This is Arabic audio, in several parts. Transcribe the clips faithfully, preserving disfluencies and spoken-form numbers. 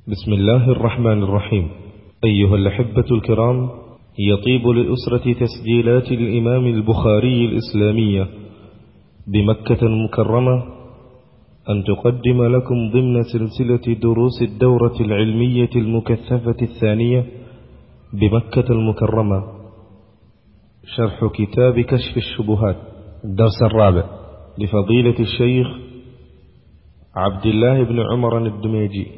بسم الله الرحمن الرحيم. أيها الأحبة الكرام، يطيب لأسرة تسجيلات الإمام البخاري الإسلامية بمكة المكرمة أن تقدم لكم ضمن سلسلة دروس الدورة العلمية المكثفة الثانية بمكة المكرمة شرح كتاب كشف الشبهات، الدرس الرابع لفضيلة الشيخ عبد الله بن عمر الدميجي.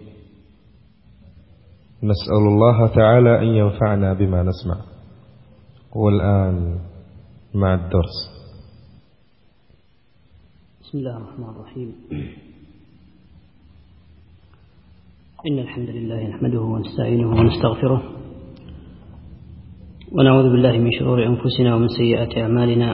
نسأل الله تعالى أن ينفعنا بما نسمع. والآن مع الدرس. بسم الله الرحمن الرحيم. إن الحمد لله نحمده ونستعينه ونستغفره ونعوذ بالله من شرور أنفسنا ومن سيئات أعمالنا.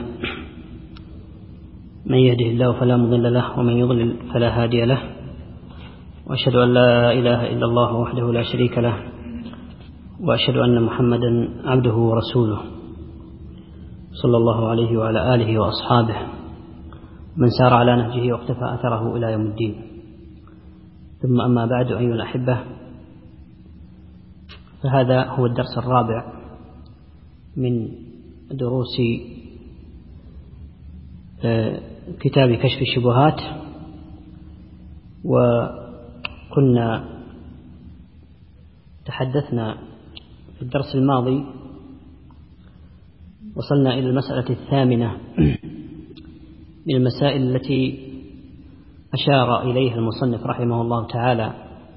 من يهده الله فلا مضل له ومن يضلل فلا هادي له، وأشهد أن لا إله إلا الله وحده لا شريك له، وأشهد أن محمدا عبده ورسوله صلى الله عليه وعلى آله وأصحابه من سار على نهجه واقتفى أثره إلى يوم الدين. ثم أما بعد، أيها الأحبة، فهذا هو الدرس الرابع من دروس كتاب كشف الشبهات. وكنا تحدثنا في الدرس الماضي، وصلنا إلى المسألة الثامنة من المسائل التي أشار إليها المصنف رحمه الله تعالى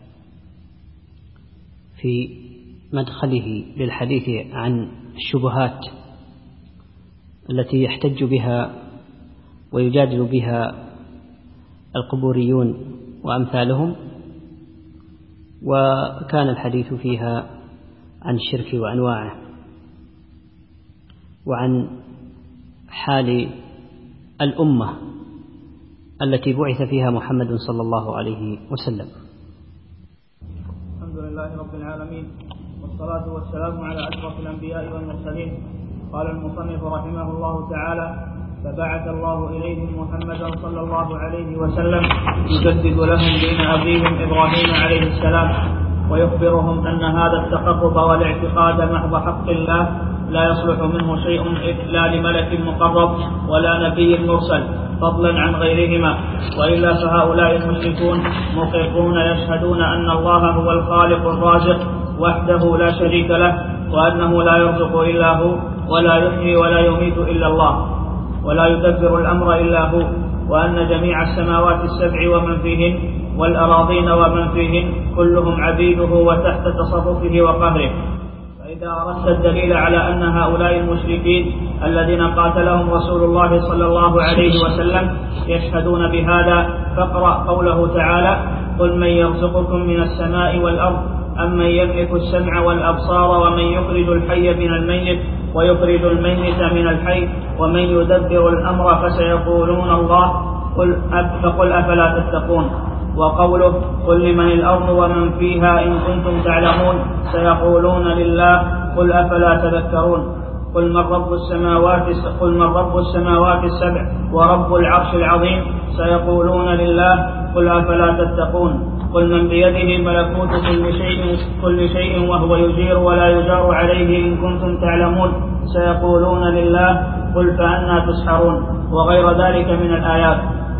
في مدخله للحديث عن الشبهات التي يحتج بها ويجادل بها القبوريون وأمثالهم، وكان الحديث فيها عن الشرك وأنواعه، وعن حال الأمة التي بعث فيها محمد صلى الله عليه وسلم. الحمد لله رب العالمين، والصلاة والسلام على أشرف الأنبياء والمرسلين. قال المصنف رحمه الله تعالى: فبعث الله إليهم محمدا صلى الله عليه وسلم يجدد لهم دين أبيهم إبراهيم عليه السلام، ويخبرهم أن هذا التقرب والاعتقاد محض حق الله لا يصلح منه شيء إلا لملك مقرب ولا نبي مرسل، فضلا عن غيرهما. وإلا فهؤلاء المشركون مقرون يشهدون أن الله هو الخالق الرازق وحده لا شريك له، وأنه لا يرزق إلا هو، ولا يحيي ولا يميت إلا الله، ولا يدبر الأمر إلا هو، وأن جميع السماوات السبع ومن فيهن والأراضين ومن فيهن كلهم عبيده وتحت تصرفه وقهره. فإذا أردت الدليل على أن هؤلاء المشركين الذين قاتلهم رسول الله صلى الله عليه وسلم يشهدون بهذا، فاقرأ قوله تعالى: قل من يرزقكم من السماء والأرض أمن يملك السمع والأبصار ومن يخرج الحي من الميت ويخرج الميت من الحي ومن يدبر الأمر فسيقولون الله قل فقل أفلا تتقون. وقوله: قل لمن الأرض ومن فيها إن كنتم تعلمون سيقولون لله قل أفلا تذكرون. قل من رب السماوات قل من رب السماوات السبع ورب العرش العظيم سيقولون لله قل أفلا تتقون. قل من بيده ملكوت كل شيء كل شيء وهو يجير ولا يجار عليه إن كنتم تعلمون سيقولون لله قل فأنى تسحرون، وغير ذلك من الآيات.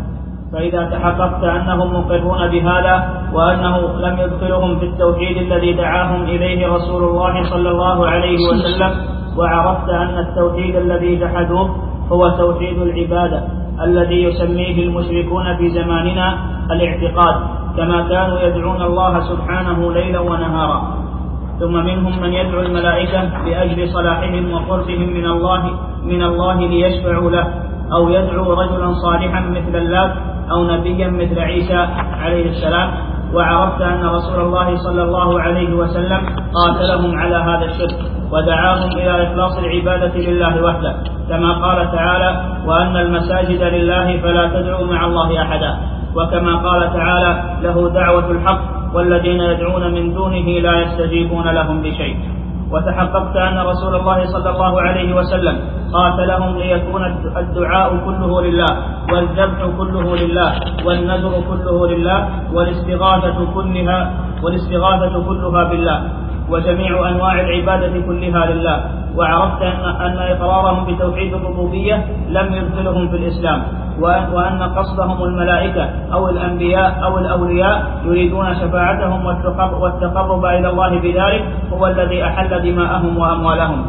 فإذا تحققت أنهم مقرون بهذا وأنه لم يدخلهم في التوحيد الذي دعاهم إليه رسول الله صلى الله عليه وسلم، وعرفت أن التوحيد الذي جحدوه هو توحيد العبادة الذي يسميه المشركون في زماننا الاعتقاد، كما كانوا يدعون الله سبحانه ليلا ونهارا. ثم منهم من يدعو الملائكة لأجل صلاحهم وقربهم من الله من الله ليشفعوا له، أو يدعو رجلا صالحا مثل اللات أو نبيا مثل عيسى عليه السلام. وعرفت أن رسول الله صلى الله عليه وسلم قاتلهم على هذا الشرك ودعاهم إلى إخلاص العبادة لله وحده، كما قال تعالى: وأن المساجد لله فلا تدعوا مع الله أحدا. وكما قال تعالى: له دعوة الحق والذين يدعون من دونه لا يستجيبون لهم بشيء. وتحققت أن رسول الله صلى الله عليه وسلم قاتلهم ليكون الدعاء كله لله، والذبح كله لله، والنذر كله لله، والاستغاثة كلها والاستغاثة كلها بالله، وجميع أنواع العبادة كلها لله. وعرفت أن إقرارهم بتوحيد الربوبية لم يدخلهم في الإسلام، وأن قصدهم الملائكة أو الأنبياء أو الأولياء يريدون شفاعتهم والتقرب إلى الله بذلك هو الذي أحل دماءهم وأموالهم.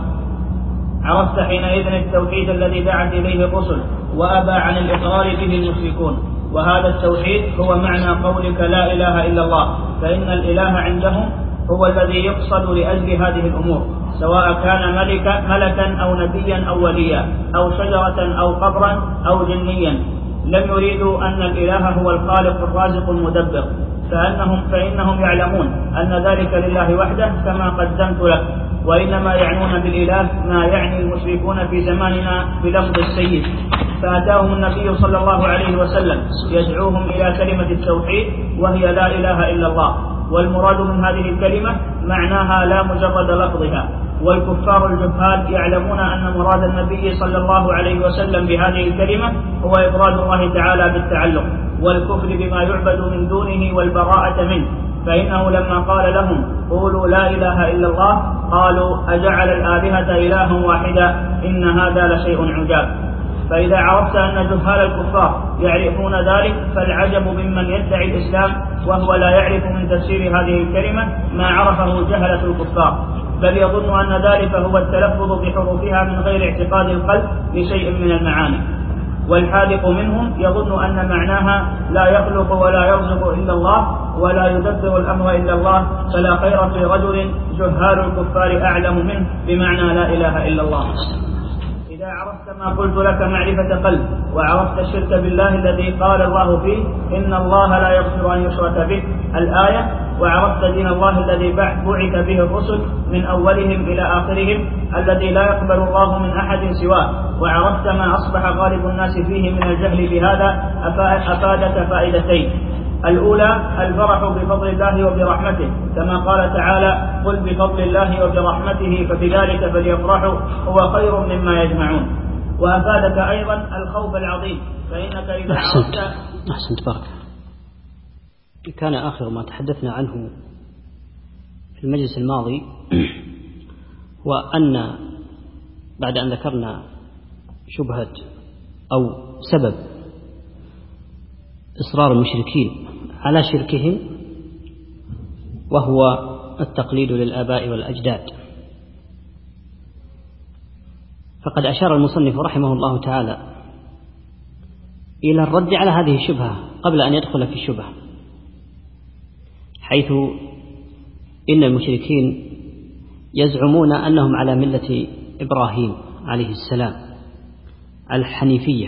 عرفت حينئذ التوحيد الذي دعت إليه الرسل وأبى عن الإقرار به المشركون. وهذا التوحيد هو معنى قولك لا إله إلا الله، فإن الإله عندهم هو الذي يقصد لأجل هذه الأمور، سواء كان ملكا, ملكا أو نبيا أو وليا أو شجرة أو قبرا أو جنيا. لم يريدوا أن الإله هو الخالق الرازق المدبر، فإنهم, فإنهم يعلمون أن ذلك لله وحده كما قدمت لك، وإنما يعنون بالإله ما يعني المشركون في زماننا بلفظ السيد. فأتاهم النبي صلى الله عليه وسلم يدعوهم إلى كلمة التوحيد وهي لا إله إلا الله، والمراد من هذه الكلمة معناها لا مجرد لفظها. والكفار الجهال يعلمون أن مراد النبي صلى الله عليه وسلم بهذه الكلمة هو إفراد الله تعالى بالتعلق والكفر بما يعبد من دونه والبراءة منه، فإنه لما قال لهم قولوا لا إله إلا الله قالوا أجعل الآلهة إلها واحدا إن هذا لشيء عجاب. فإذا عرفت أن جهال الكفار يعرفون ذلك فالعجب ممن يدعي الإسلام وهو لا يعرف من تفسير هذه الكلمة ما عرفه جهلة الكفار، بل يظن أن ذلك هو التلفظ بحروفها من غير اعتقاد القلب لشيء من المعاني. والحاذق منهم يظن أن معناها لا يخلق ولا يرزق إلا الله ولا يدبر الأمر إلا الله، فلا خير في رجل جهال الكفار أعلم منه بمعنى لا إله إلا الله. إذا عرفت ما قلت لك معرفة قلب، وعرفت الشرك بالله الذي قال الله فيه إن الله لا يغفر أن يشرك به الآية، وعرفت دين الله الذي بعث به الرسل من أولهم إلى آخرهم الذي لا يقبل الله من أحد سواه، وعرفت ما أصبح غالب الناس فيه من الجهل بهذا، أفادك فائدتين. الأولى الفرح بفضل الله وبرحمته، كما قال تعالى قل بفضل الله وبرحمته فبذلك فليفرحوا هو خير مما يجمعون. وأفادك أيضا الخوف العظيم، فإنك إذا أحسنت أحسنت بارك. كان آخر ما تحدثنا عنه في المجلس الماضي وأن بعد أن ذكرنا شبهة أو سبب إصرار المشركين على شركهم وهو التقليد للآباء والأجداد، فقد أشار المصنف رحمه الله تعالى إلى الرد على هذه الشبهة قبل أن يدخل في الشبهة، حيث إن المشركين يزعمون أنهم على ملة إبراهيم عليه السلام الحنيفية.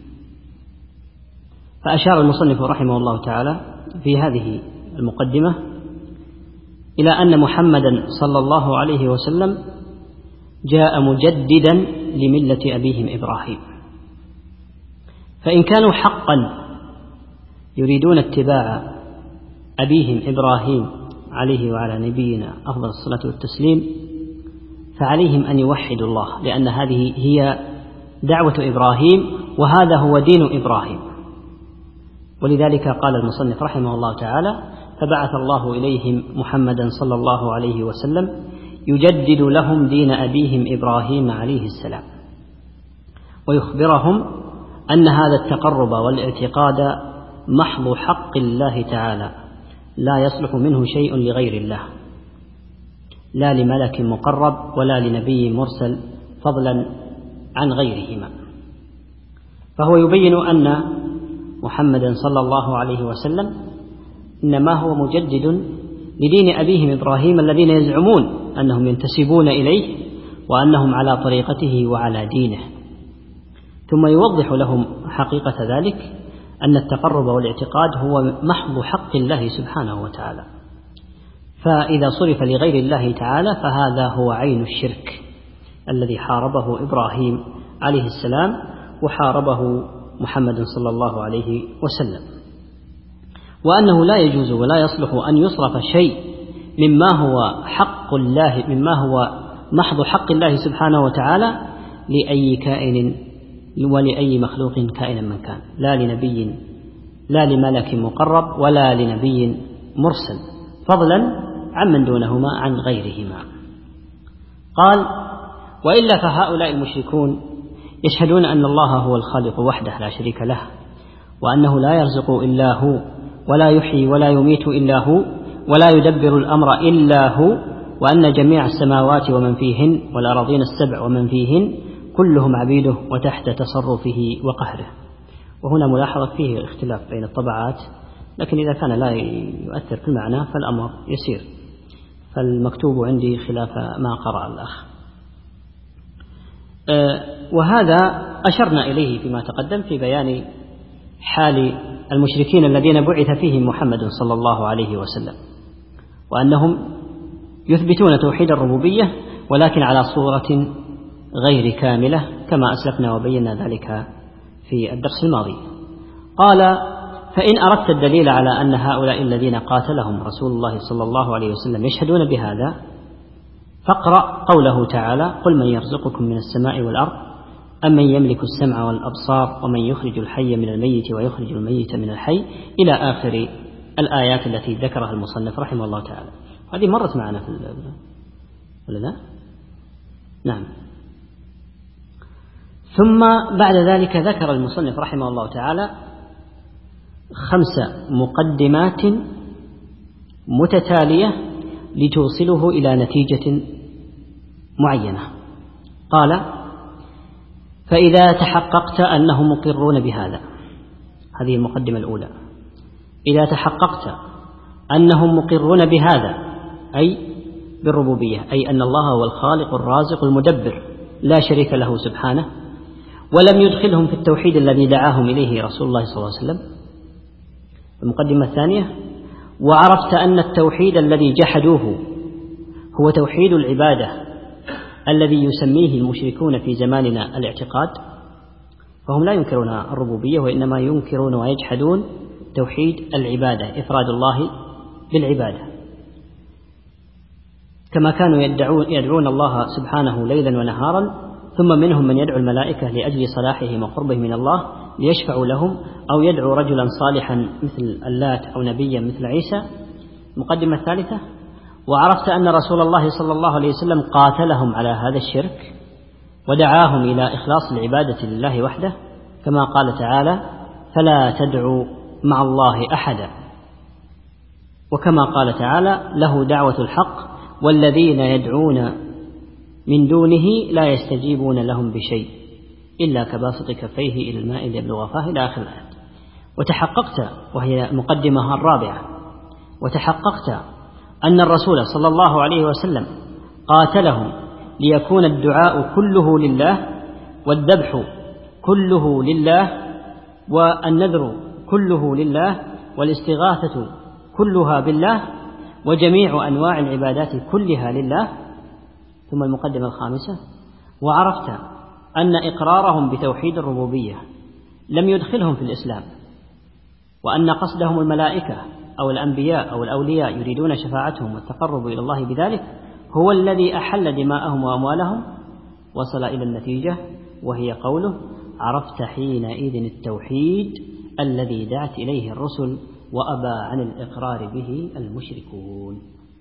فأشار المصنف رحمه الله تعالى في هذه المقدمة إلى أن محمدا صلى الله عليه وسلم جاء مجددا لملة أبيهم إبراهيم، فإن كانوا حقا يريدون اتباع أبيهم إبراهيم عليه وعلى نبينا أفضل الصلاة والتسليم فعليهم أن يوحدوا الله، لأن هذه هي دعوة إبراهيم وهذا هو دين إبراهيم. ولذلك قال المصنف رحمه الله تعالى فبعث الله إليهم محمدا صلى الله عليه وسلم يجدد لهم دين أبيهم إبراهيم عليه السلام، ويخبرهم أن هذا التقرب والاعتقاد محض حق الله تعالى لا يصلح منه شيء لغير الله، لا لملك مقرب ولا لنبي مرسل فضلا عن غيرهما. فهو يبين أن محمدا صلى الله عليه وسلم إنما هو مجدد لدين أبيهم إبراهيم الذين يزعمون أنهم ينتسبون إليه وأنهم على طريقته وعلى دينه، ثم يوضح لهم حقيقة ذلك أن التقرب والاعتقاد هو محض حق الله سبحانه وتعالى، فإذا صرف لغير الله تعالى فهذا هو عين الشرك الذي حاربه إبراهيم عليه السلام وحاربه محمد صلى الله عليه وسلم، وأنه لا يجوز ولا يصلح أن يصرف شيء مما هو حق الله مما هو محض حق الله سبحانه وتعالى لأي كائن ولأي مخلوق كائنا من كان، لا لنبي لا لملك مقرب ولا لنبي مرسل، فضلا عمن دونهما عن غيرهما. قال: وإلا فهؤلاء المشركون يشهدون أن الله هو الخالق وحده لا شريك له، وأنه لا يرزق إلا هو، ولا يحيي ولا يميت إلا هو، ولا يدبر الأمر إلا هو، وأن جميع السماوات ومن فيهن والأراضين السبع ومن فيهن كلهم عبيده وتحت تصرفه وقهره. وهنا ملاحظة فيه اختلاف بين الطبعات، لكن إذا كان لا يؤثر في المعنى فالأمر يسير، فالمكتوب عندي خلاف ما قرأ الأخ. وهذا أشرنا إليه فيما تقدم في بيان حال المشركين الذين بعث فيهم محمد صلى الله عليه وسلم، وأنهم يثبتون توحيد الربوبية ولكن على صورة غير كاملة كما أسلفنا وبينا ذلك في الدرس الماضي. قال: فإن أردت الدليل على أن هؤلاء الذين قاتلهم رسول الله صلى الله عليه وسلم يشهدون بهذا فاقرأ قوله تعالى: قل من يرزقكم من السماء والأرض أمن يملك السمع والأبصار ومن يخرج الحي من الميت ويخرج الميت من الحي إلى آخر الآيات التي ذكرها المصنف رحمه الله تعالى. هذه مرت معنا في ولا لا؟ نعم. ثم بعد ذلك ذكر المصنف رحمه الله تعالى خمس مقدمات متتالية لتوصله إلى نتيجة معينة. قال: فإذا تحققت أنهم مقرون بهذا، هذه المقدمة الأولى، إذا تحققت أنهم مقرون بهذا أي بالربوبية، أي أن الله هو الخالق الرازق المدبر لا شريك له سبحانه، ولم يدخلهم في التوحيد الذي دعاهم إليه رسول الله صلى الله عليه وسلم. المقدمة الثانية: وعرفت أن التوحيد الذي جحدوه هو توحيد العبادة الذي يسميه المشركون في زماننا الاعتقاد، فهم لا ينكرون الربوبية وإنما ينكرون ويجحدون توحيد العبادة، إفراد الله بالعبادة، كما كانوا يدعون, يدعون الله سبحانه ليلا ونهارا، ثم منهم من يدعو الملائكة لأجل صلاحهم وقربهم من الله ليشفعوا لهم، أو يدعو رجلا صالحا مثل اللات أو نبيا مثل عيسى. المقدمة الثالثة: وعرفت أن رسول الله صلى الله عليه وسلم قاتلهم على هذا الشرك ودعاهم إلى إخلاص العبادة لله وحده، كما قال تعالى: فلا تدعوا مع الله أحدا، وكما قال تعالى: له دعوة الحق والذين يدعون من دونه لا يستجيبون لهم بشيء إلا كباسط كفيه إلى الماء ليبلغ فاه إلى آخر الآية. وتحققت، وهي المقدمة الرابعة، وتحققت أن الرسول صلى الله عليه وسلم قاتلهم ليكون الدعاء كله لله، والذبح كله لله، والنذر كله لله، والاستغاثة كلها بالله، وجميع أنواع العبادات كلها لله. ثم المقدمة الخامسة: وعرفت أن إقرارهم بتوحيد الربوبية لم يدخلهم في الإسلام، وأن قصدهم الملائكة أو الأنبياء أو الأولياء يريدون شفاعتهم والتقرب إلى الله بذلك هو الذي أحل دماءهم وأموالهم. وصل إلى النتيجة وهي قوله: عرفت حينئذ التوحيد الذي دعت إليه الرسل وأبى عن الإقرار به المشركون.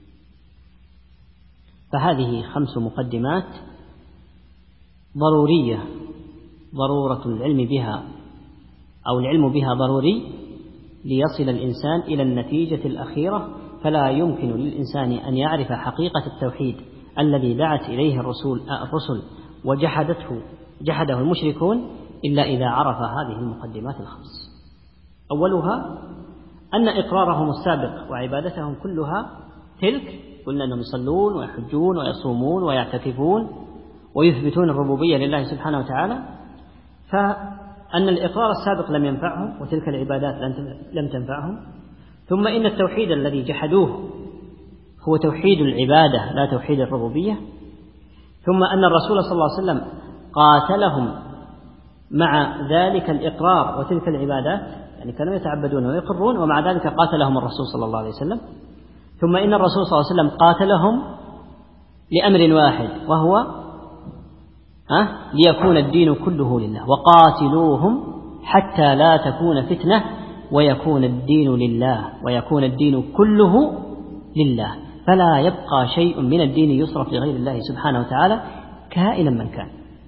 فهذه خمس مقدمات ضرورية، ضرورة العلم بها أو العلم بها ضروري ليصل الإنسان إلى النتيجة الأخيرة. فلا يمكن للإنسان أن يعرف حقيقة التوحيد الذي دعت إليه الرسول الرسل وجحدته جحده المشركون إلا إذا عرف هذه المقدمات الخمس. أولها أن إقرارهم السابق وعبادتهم كلها تلك، قلنا أنهم يصلون ويحجون ويصومون ويعتكفون ويثبتون الربوبية لله سبحانه وتعالى، فأن الإقرار السابق لم ينفعهم وتلك العبادات لم تنفعهم. ثم إن التوحيد الذي جحدوه هو توحيد العبادة لا توحيد الربوبية. ثم أن الرسول صلى الله عليه وسلم قاتلهم مع ذلك الإقرار وتلك العبادات، يعني كانوا يتعبدون ويقرون ومع ذلك قاتلهم الرسول صلى الله عليه وسلم. ثم إن الرسول صلى الله عليه وسلم قاتلهم لأمر واحد، وهو أه؟ ليكون الدين كله لله، وقاتلوهم حتى لا تكون فتنة ويكون الدين لله ويكون الدين كله لله، فلا يبقى شيء من الدين يصرف لغير الله سبحانه وتعالى كائنا من كان،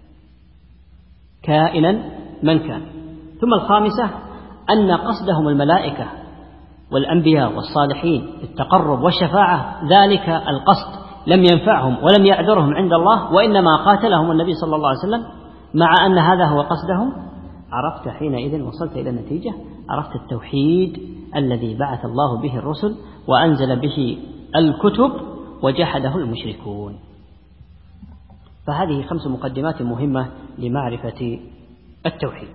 كائنا من كان. ثم الخامسة أن قصدهم الملائكة والأنبياء والصالحين التقرب والشفاعة، ذلك القصد لم ينفعهم ولم يعذرهم عند الله، وإنما قاتلهم النبي صلى الله عليه وسلم مع أن هذا هو قصدهم. عرفت حينئذ، وصلت إلى النتيجة، عرفت التوحيد الذي بعث الله به الرسل وأنزل به الكتب وجحده المشركون. فهذه خمس مقدمات مهمة لمعرفة التوحيد.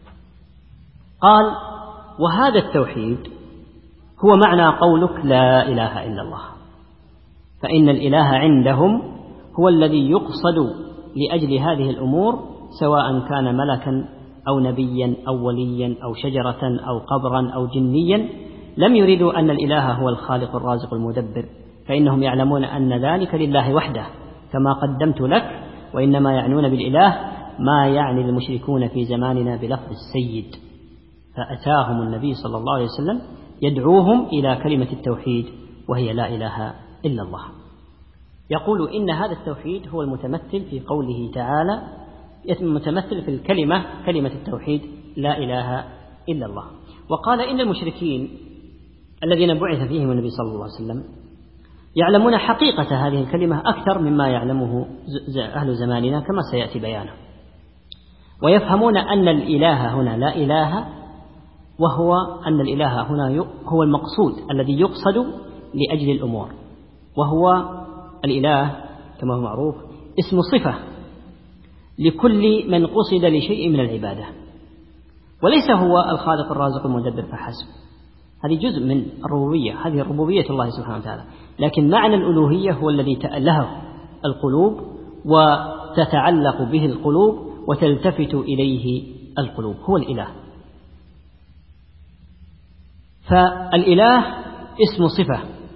قال: وهذا التوحيد هو معنى قولك لا إله إلا الله، فإن الإله عندهم هو الذي يقصد لأجل هذه الأمور، سواء كان ملكا أو نبيا أو وليا أو شجرة أو قبرا أو جنيا. لم يريدوا أن الإله هو الخالق الرازق المدبر، فإنهم يعلمون أن ذلك لله وحده كما قدمت لك، وإنما يعنون بالإله ما يعني المشركون في زماننا بلفظ السيد. فأتاهم النبي صلى الله عليه وسلم يدعوهم إلى كلمة التوحيد، وهي لا إله إلا الله. يقول إن هذا التوحيد هو المتمثل في قوله تعالى، متمثل في الكلمة كلمة التوحيد لا إله إلا الله. وقال إن المشركين الذين بعث فيهم النبي صلى الله عليه وسلم يعلمون حقيقة هذه الكلمة أكثر مما يعلمه أهل زماننا كما سيأتي بيانه، ويفهمون أن الإله هنا لا إله، وهو أن الإله هنا هو المقصود الذي يقصد لأجل الأمور، وهو الإله كما هو معروف اسم صفة لكل من قصد لشيء من العبادة، وليس هو الخالق الرازق المدبر فحسب. هذه جزء من الربوبية، هذه ربوبية الله سبحانه وتعالى، لكن معنى الألوهية هو الذي تأله القلوب وتتعلق به القلوب وتلتفت إليه القلوب، هو الإله. فالإله اسم صفة،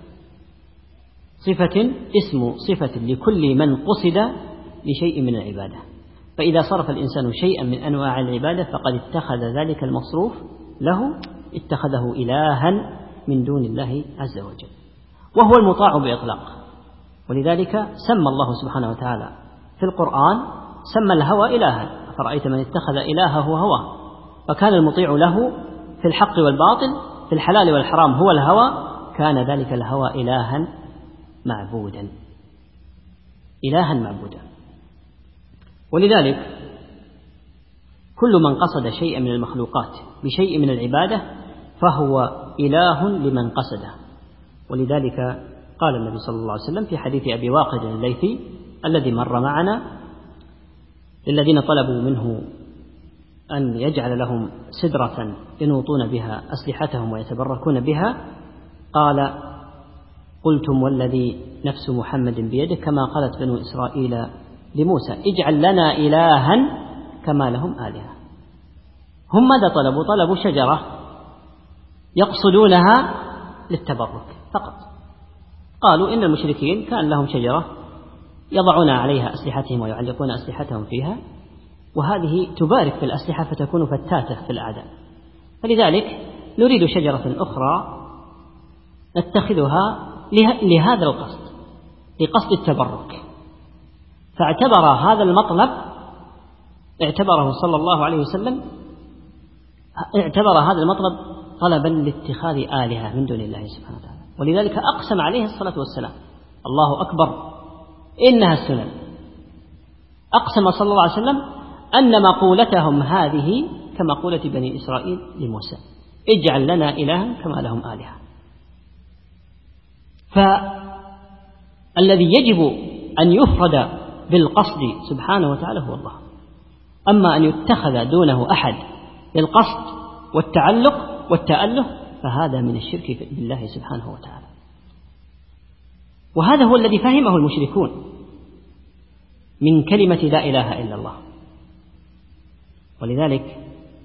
صفة اسم صفة لكل من قصد لشيء من العبادة. فإذا صرف الإنسان شيئا من أنواع العبادة فقد اتخذ ذلك المصروف له اتخذه إلها من دون الله عز وجل، وهو المطاع بإطلاق. ولذلك سمى الله سبحانه وتعالى في القرآن سمى الهوى إلها، أفرأيت من اتخذ إلهه هواه، فكان المطيع له في الحق والباطل، في الحلال والحرام هو الهوى، كان ذلك الهوى إلها معبودا، إلها معبودا. ولذلك كل من قصد شيئا من المخلوقات بشيء من العبادة فهو إله لمن قصده. ولذلك قال النبي صلى الله عليه وسلم في حديث أبي واقد الليثي الذي مر معنا للذين طلبوا منه أن يجعل لهم سدرة ينوطون بها أسلحتهم ويتبركون بها، قال: قلتم والذي نفس محمد بيده كما قالت بنو إسرائيل لموسى اجعل لنا إلها كما لهم آلهة. هم ماذا طلبوا؟ طلبوا شجرة يقصدونها للتبرك فقط. قالوا إن المشركين كان لهم شجرة يضعون عليها أسلحتهم ويعلقون أسلحتهم فيها، وهذه تبارك في الأسلحة فتكون فتاتة في الأعداء، فلذلك نريد شجرة أخرى نتخذها لهذا القصد، لقصد التبرك. فاعتبر هذا المطلب، اعتبره صلى الله عليه وسلم اعتبر هذا المطلب طلبا لاتخاذ آلهة من دون الله سبحانه وتعالى، ولذلك أقسم عليه الصلاة والسلام، الله أكبر إنها السنن، أقسم صلى الله عليه وسلم أن مقولتهم هذه كمقولة بني إسرائيل لموسى اجعل لنا إلها كما لهم آلهة. فالذي يجب أن يفرد بالقصد سبحانه وتعالى هو الله، أما أن يتخذ دونه أحد للقصد والتعلق والتأله فهذا من الشرك بالله سبحانه وتعالى. وهذا هو الذي فهمه المشركون من كلمة لا إله إلا الله. ولذلك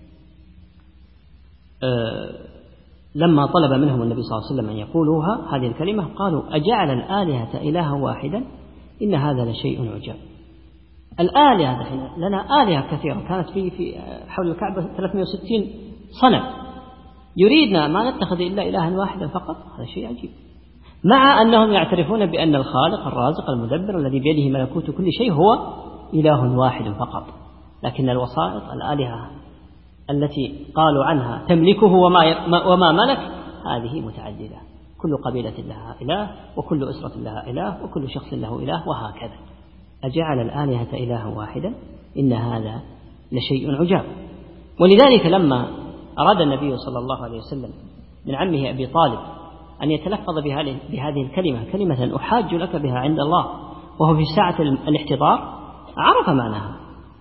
آه لما طلب منهم النبي صلى الله عليه وسلم أن يقولوها هذه الكلمة قالوا أجعل الآلهة إلها واحدا إن هذا لشيء عجاب. الآلهة لنا آلهة كثيرة كانت في في حول الكعبة ثلاثمائة وستين صنم، يريدنا ما نتخذ إلا إلها واحدا فقط، هذا شيء عجيب. مع أنهم يعترفون بأن الخالق الرازق المدبر الذي بيده ملكوت كل شيء هو إله واحد فقط، لكن الوسائط الآلهة التي قالوا عنها تملكه وما, وما ملك هذه متعددة، كل قبيلة لها إله، وكل أسرة لها إله، وكل شخص له إله، وهكذا. أجعل الآلهة إلها واحدا إن هذا لشيء عجاب. ولذلك لما أراد النبي صلى الله عليه وسلم من عمه أبي طالب أن يتلفظ بهذه الكلمة كلمة أحاج لك بها عند الله وهو في ساعة الاحتضار، عرف معناها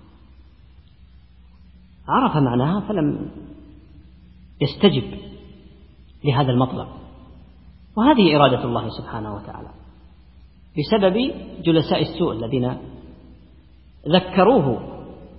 عرف معناها فلم يستجب لهذا المطلب. وهذه إرادة الله سبحانه وتعالى بسبب جلساء السوء الذين ذكروه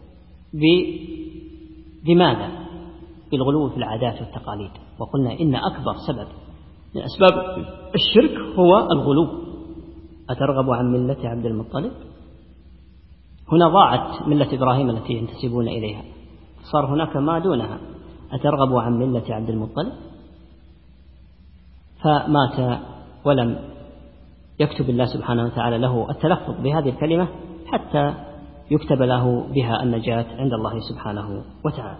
بماذا؟ بالغلو في العادات والتقاليد. وقلنا إن أكبر سبب من أسباب الشرك هو الغلو. أترغب عن ملة عبد المطلب؟ هنا ضاعت ملة إبراهيم التي ينتسبون إليها، صار هناك ما دونها. أترغب عن ملة عبد المطلب؟ فمات ولم يكتب الله سبحانه وتعالى له التلفظ بهذه الكلمة حتى يكتب له بها النجاة عند الله سبحانه وتعالى.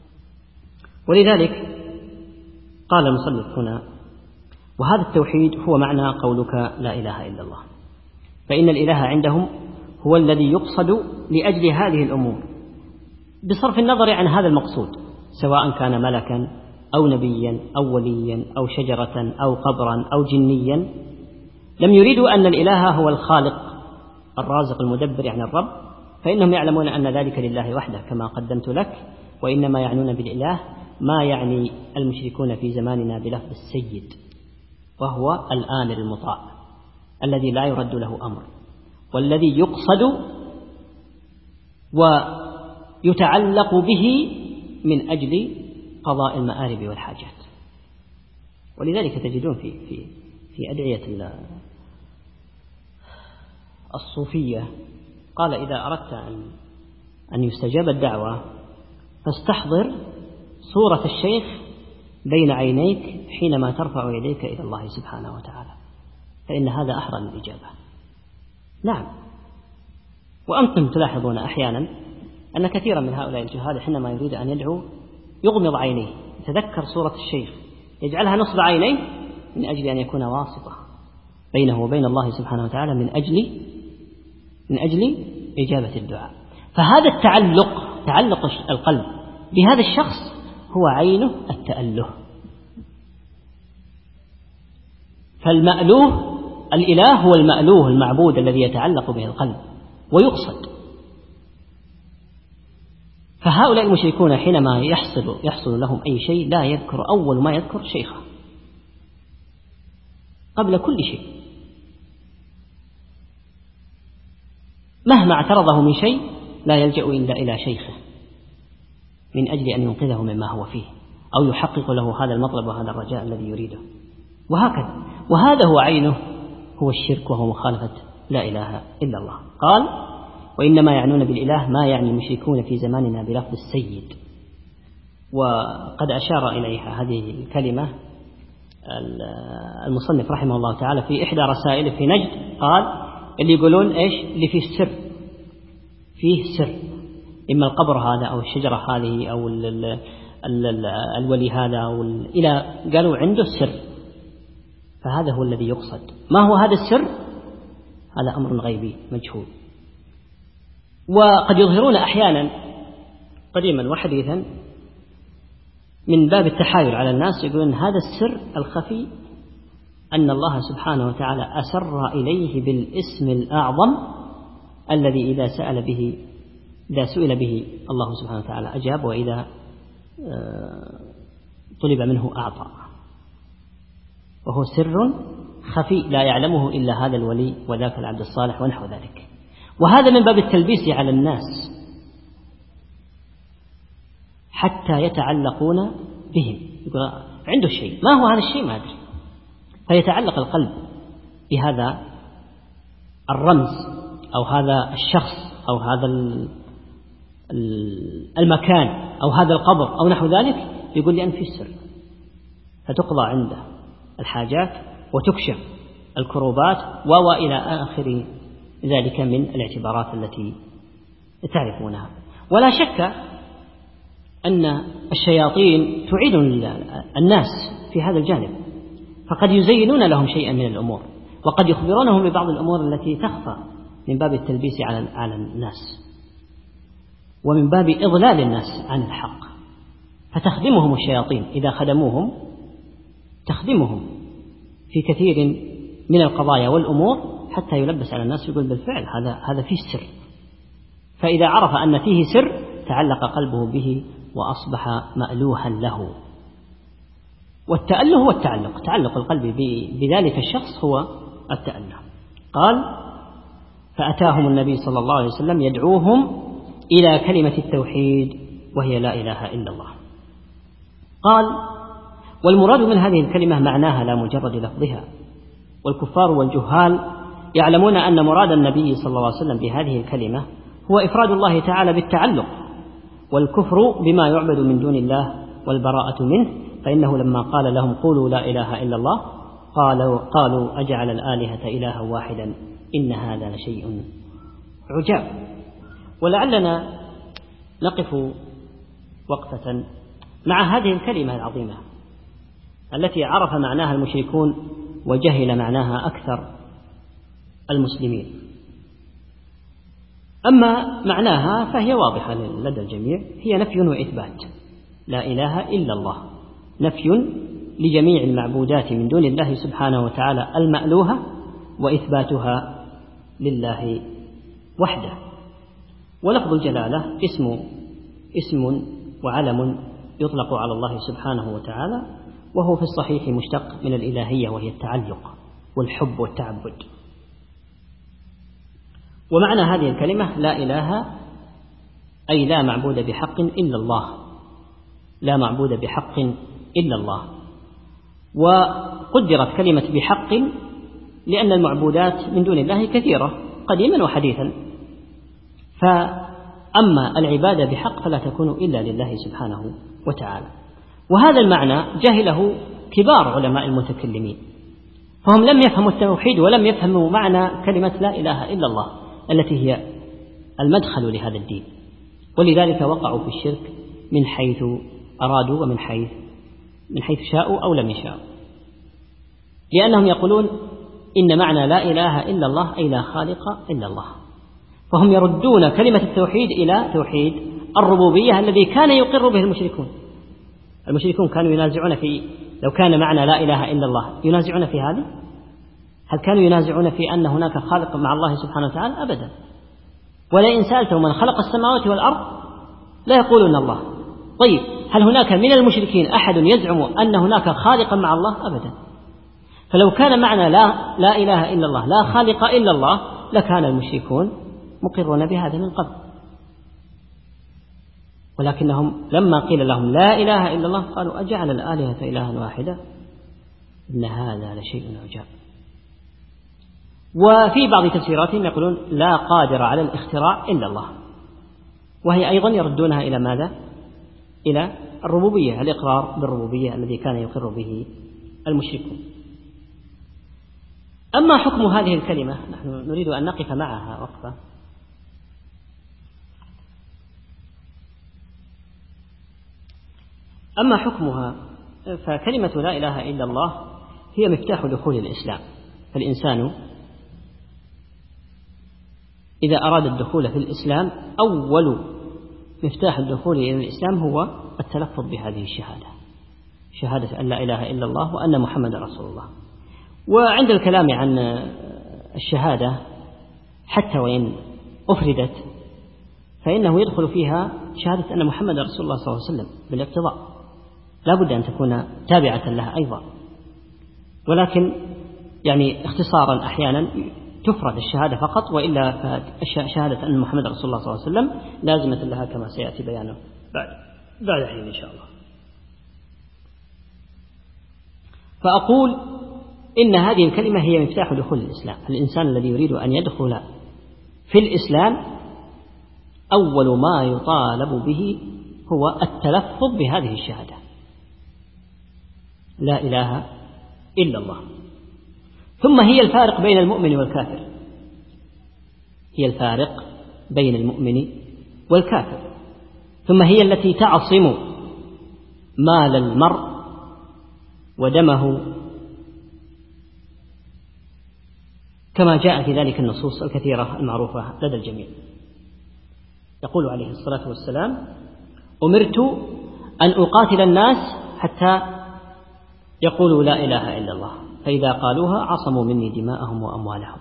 ولذلك قال المصنف هنا: وهذا التوحيد هو معنى قولك لا إله إلا الله، فإن الإله عندهم هو الذي يقصد لأجل هذه الأمور بصرف النظر عن هذا المقصود، سواء كان ملكا أو نبيا أو وليا أو شجرة أو قبرا أو جنيا. لم يريدوا أن الإله هو الخالق الرازق المدبر يعني الرب، فإنهم يعلمون أن ذلك لله وحده كما قدمت لك، وإنما يعنون بالإله ما يعني المشركون في زماننا بلفظ السيد، وهو الآمر المطاع الذي لا يرد له أمر، والذي يقصد ويتعلق به من أجل قضاء المآرب والحاجات. ولذلك تجدون في في في أدعية الصوفية قال: إذا أردت أن أن يستجاب الدعوة فاستحضر صورة الشيخ بين عينيك حينما ترفع يديك إلى الله سبحانه وتعالى، فإن هذا أحرى للإجابة. نعم. وأنتم تلاحظون أحيانا أن كثيرا من هؤلاء الجهال حينما يريد أن يدعو يغمض عينيه، يتذكر صورة الشيخ يجعلها نصب عينيه من أجل أن يكون واسطة بينه وبين الله سبحانه وتعالى من أجل من أجل إجابة الدعاء. فهذا التعلق تعلق القلب بهذا الشخص هو عينه التأله. فالمألوه الإله هو المألوه المعبود الذي يتعلق به القلب ويقصد. فهؤلاء المشركون حينما يحصل يحصل لهم أي شيء لا يذكر أول ما يذكر شيخه قبل كل شيء، مهما اعترضه من شيء لا يلجأ إلا إلى شيخه من أجل أن ينقذه مما هو فيه أو يحقق له هذا المطلب وهذا الرجاء الذي يريده، وهكذا. وهذا هو عينه هو الشرك وهو مخالفة لا إله إلا الله. قال: وإنما يعنون بالإله ما يعني المشركون في زماننا بلفظ السيد. وقد أشار إليها هذه الكلمة المصنف رحمه الله تعالى في إحدى رسائله في نجد، قال: اللي يقولون إيش اللي فيه السر، فيه سر، إما القبر هذا أو الشجرة هذه أو ال ال ال الولي هذا أو إلى قالوا عنده السر، فهذا هو الذي يقصد. ما هو هذا السر؟ هذا أمر غيبي مجهول. وقد يظهرون أحيانا قديما وحديثا من باب التحايل على الناس، يقولون هذا السر الخفي أن الله سبحانه وتعالى أسر إليه بالاسم الأعظم الذي إذا سأل به إذا سئل به الله سبحانه وتعالى أجاب، وإذا طلب منه أعطى، وهو سر خفي لا يعلمه إلا هذا الولي وذاك العبد الصالح ونحو ذلك. وهذا من باب التلبيس على الناس حتى يتعلقون بهم، يقول عنده شيء، ما هو هذا الشيء ما أدري، فيتعلق القلب بهذا الرمز أو هذا الشخص أو هذا المكان أو هذا القبر أو نحو ذلك، يقول لي أن في السر، فتقضى عنده الحاجات وتكشف الكروبات وإلى آخر ذلك من الاعتبارات التي تعرفونها. ولا شك أن الشياطين تعين الناس في هذا الجانب، فقد يزينون لهم شيئا من الأمور، وقد يخبرونهم ببعض الأمور التي تخفى من باب التلبيس على الناس ومن باب إضلال الناس عن الحق، فتخدمهم الشياطين إذا خدموهم تخدمهم في كثير من القضايا والأمور حتى يلبس على الناس يقول بالفعل هذا هذا فيه سر، فإذا عرف أن فيه سر تعلق قلبه به وأصبح مألوها له. والتأله هو التعلق، تعلق القلب بذلك الشخص هو التأله. قال: فأتاهم النبي صلى الله عليه وسلم يدعوهم إلى كلمة التوحيد وهي لا إله إلا الله. قال: والمراد من هذه الكلمة معناها لا مجرد لفظها، والكفار والجهال يعلمون أن مراد النبي صلى الله عليه وسلم بهذه الكلمة هو إفراد الله تعالى بالتعلق، والكفر بما يعبد من دون الله والبراءة منه، فإنه لما قال لهم قولوا لا إله إلا الله قالوا, قالوا أجعل الآلهة إلها واحدا إن هذا لشيء عجاب. ولعلنا نقف وقفة مع هذه الكلمة العظيمة التي عرف معناها المشركون وجهل معناها أكثر المسلمين. أما معناها فهي واضحة لدى الجميع، هي نفي وإثبات، لا إله إلا الله، نفي لجميع المعبودات من دون الله سبحانه وتعالى المألوهة، وإثباتها لله وحده. ولفظ الجلالة اسم اسم وعلم يطلق على الله سبحانه وتعالى، وهو في الصحيح مشتق من الإلهية وهي التعلق والحب والتعبد. ومعنى هذه الكلمة لا إله أي لا معبود بحق إلا الله، لا معبود بحق إلا الله. وقدرت كلمة بحق لأن المعبودات من دون الله كثيرة قديما وحديثا، فأما العبادة بحق فلا تكون إلا لله سبحانه وتعالى. وهذا المعنى جهله كبار علماء المتكلمين، فهم لم يفهموا التوحيد ولم يفهموا معنى كلمة لا إله إلا الله التي هي المدخل لهذا الدين، ولذلك وقعوا في الشرك من حيث أرادوا ومن حيث من حيث شاءوا أو لم يشاءوا، لأنهم يقولون إن معنى لا إله إلا الله أي لا خالق إلا الله، فهم يردون كلمة التوحيد إلى توحيد الربوبية الذي كان يقر به المشركون. المشركون كانوا ينازعون في لو كان معنى لا إله إلا الله ينازعون في هذه؟ هل كانوا ينازعون في أن هناك خالق مع الله سبحانه وتعالى؟ أبدا. ولئن سألتهم من خلق السماوات والأرض لا يقولون الله. طيب هل هناك من المشركين أحد يزعم أن هناك خالقا مع الله؟ أبدا. فلو كان معنى لا, لا إله إلا الله لا خالق إلا الله لكان المشركون مقرون بهذا من قبل، ولكنهم لما قيل لهم لا إله إلا الله قالوا أجعل الآلهة إلها واحدة إن هذا لشيء عجاب. وفي بعض تفسيراتهم يقولون لا قادر على الاختراع إلا الله، وهي أيضا يردونها إلى ماذا؟ إلى الربوبية، الإقرار بالربوبية الذي كان يقر به المشركون. أما حكم هذه الكلمة نحن نريد أن نقف معها وقفة. أما حكمها فكلمة لا إله إلا الله هي مفتاح دخول الإسلام، فالإنسان إذا أراد الدخول في الإسلام أول مفتاح الدخول إلى الإسلام هو التلفظ بهذه الشهادة، شهادة أن لا إله إلا الله وأن محمد رسول الله. وعند الكلام عن الشهادة حتى وإن أفردت فإنه يدخل فيها شهادة أن محمد رسول الله صلى الله عليه وسلم بالاقتضاء، لا بد أن تكون تابعة لها أيضا، ولكن يعني اختصارا أحيانا تفرد الشهادة فقط، وإلا فشهادة أن محمد رسول الله صلى الله عليه وسلم لازمة لها كما سيأتي بيانه بعد بعد حين إن شاء الله. فأقول إن هذه الكلمة هي مفتاح دخول الإسلام. الإنسان الذي يريد أن يدخل في الإسلام أول ما يطالب به هو التلفظ بهذه الشهادة لا إله إلا الله. ثم هي الفارق بين المؤمن والكافر، هي الفارق بين المؤمن والكافر، ثم هي التي تعصم مال المرء ودمه كما جاء في ذلك النصوص الكثيرة المعروفة لدى الجميع. يقول عليه الصلاة والسلام: أمرت أن أقاتل الناس حتى يقولوا لا إله إلا الله، فإذا قالوها عصموا مني دماءهم وأموالهم.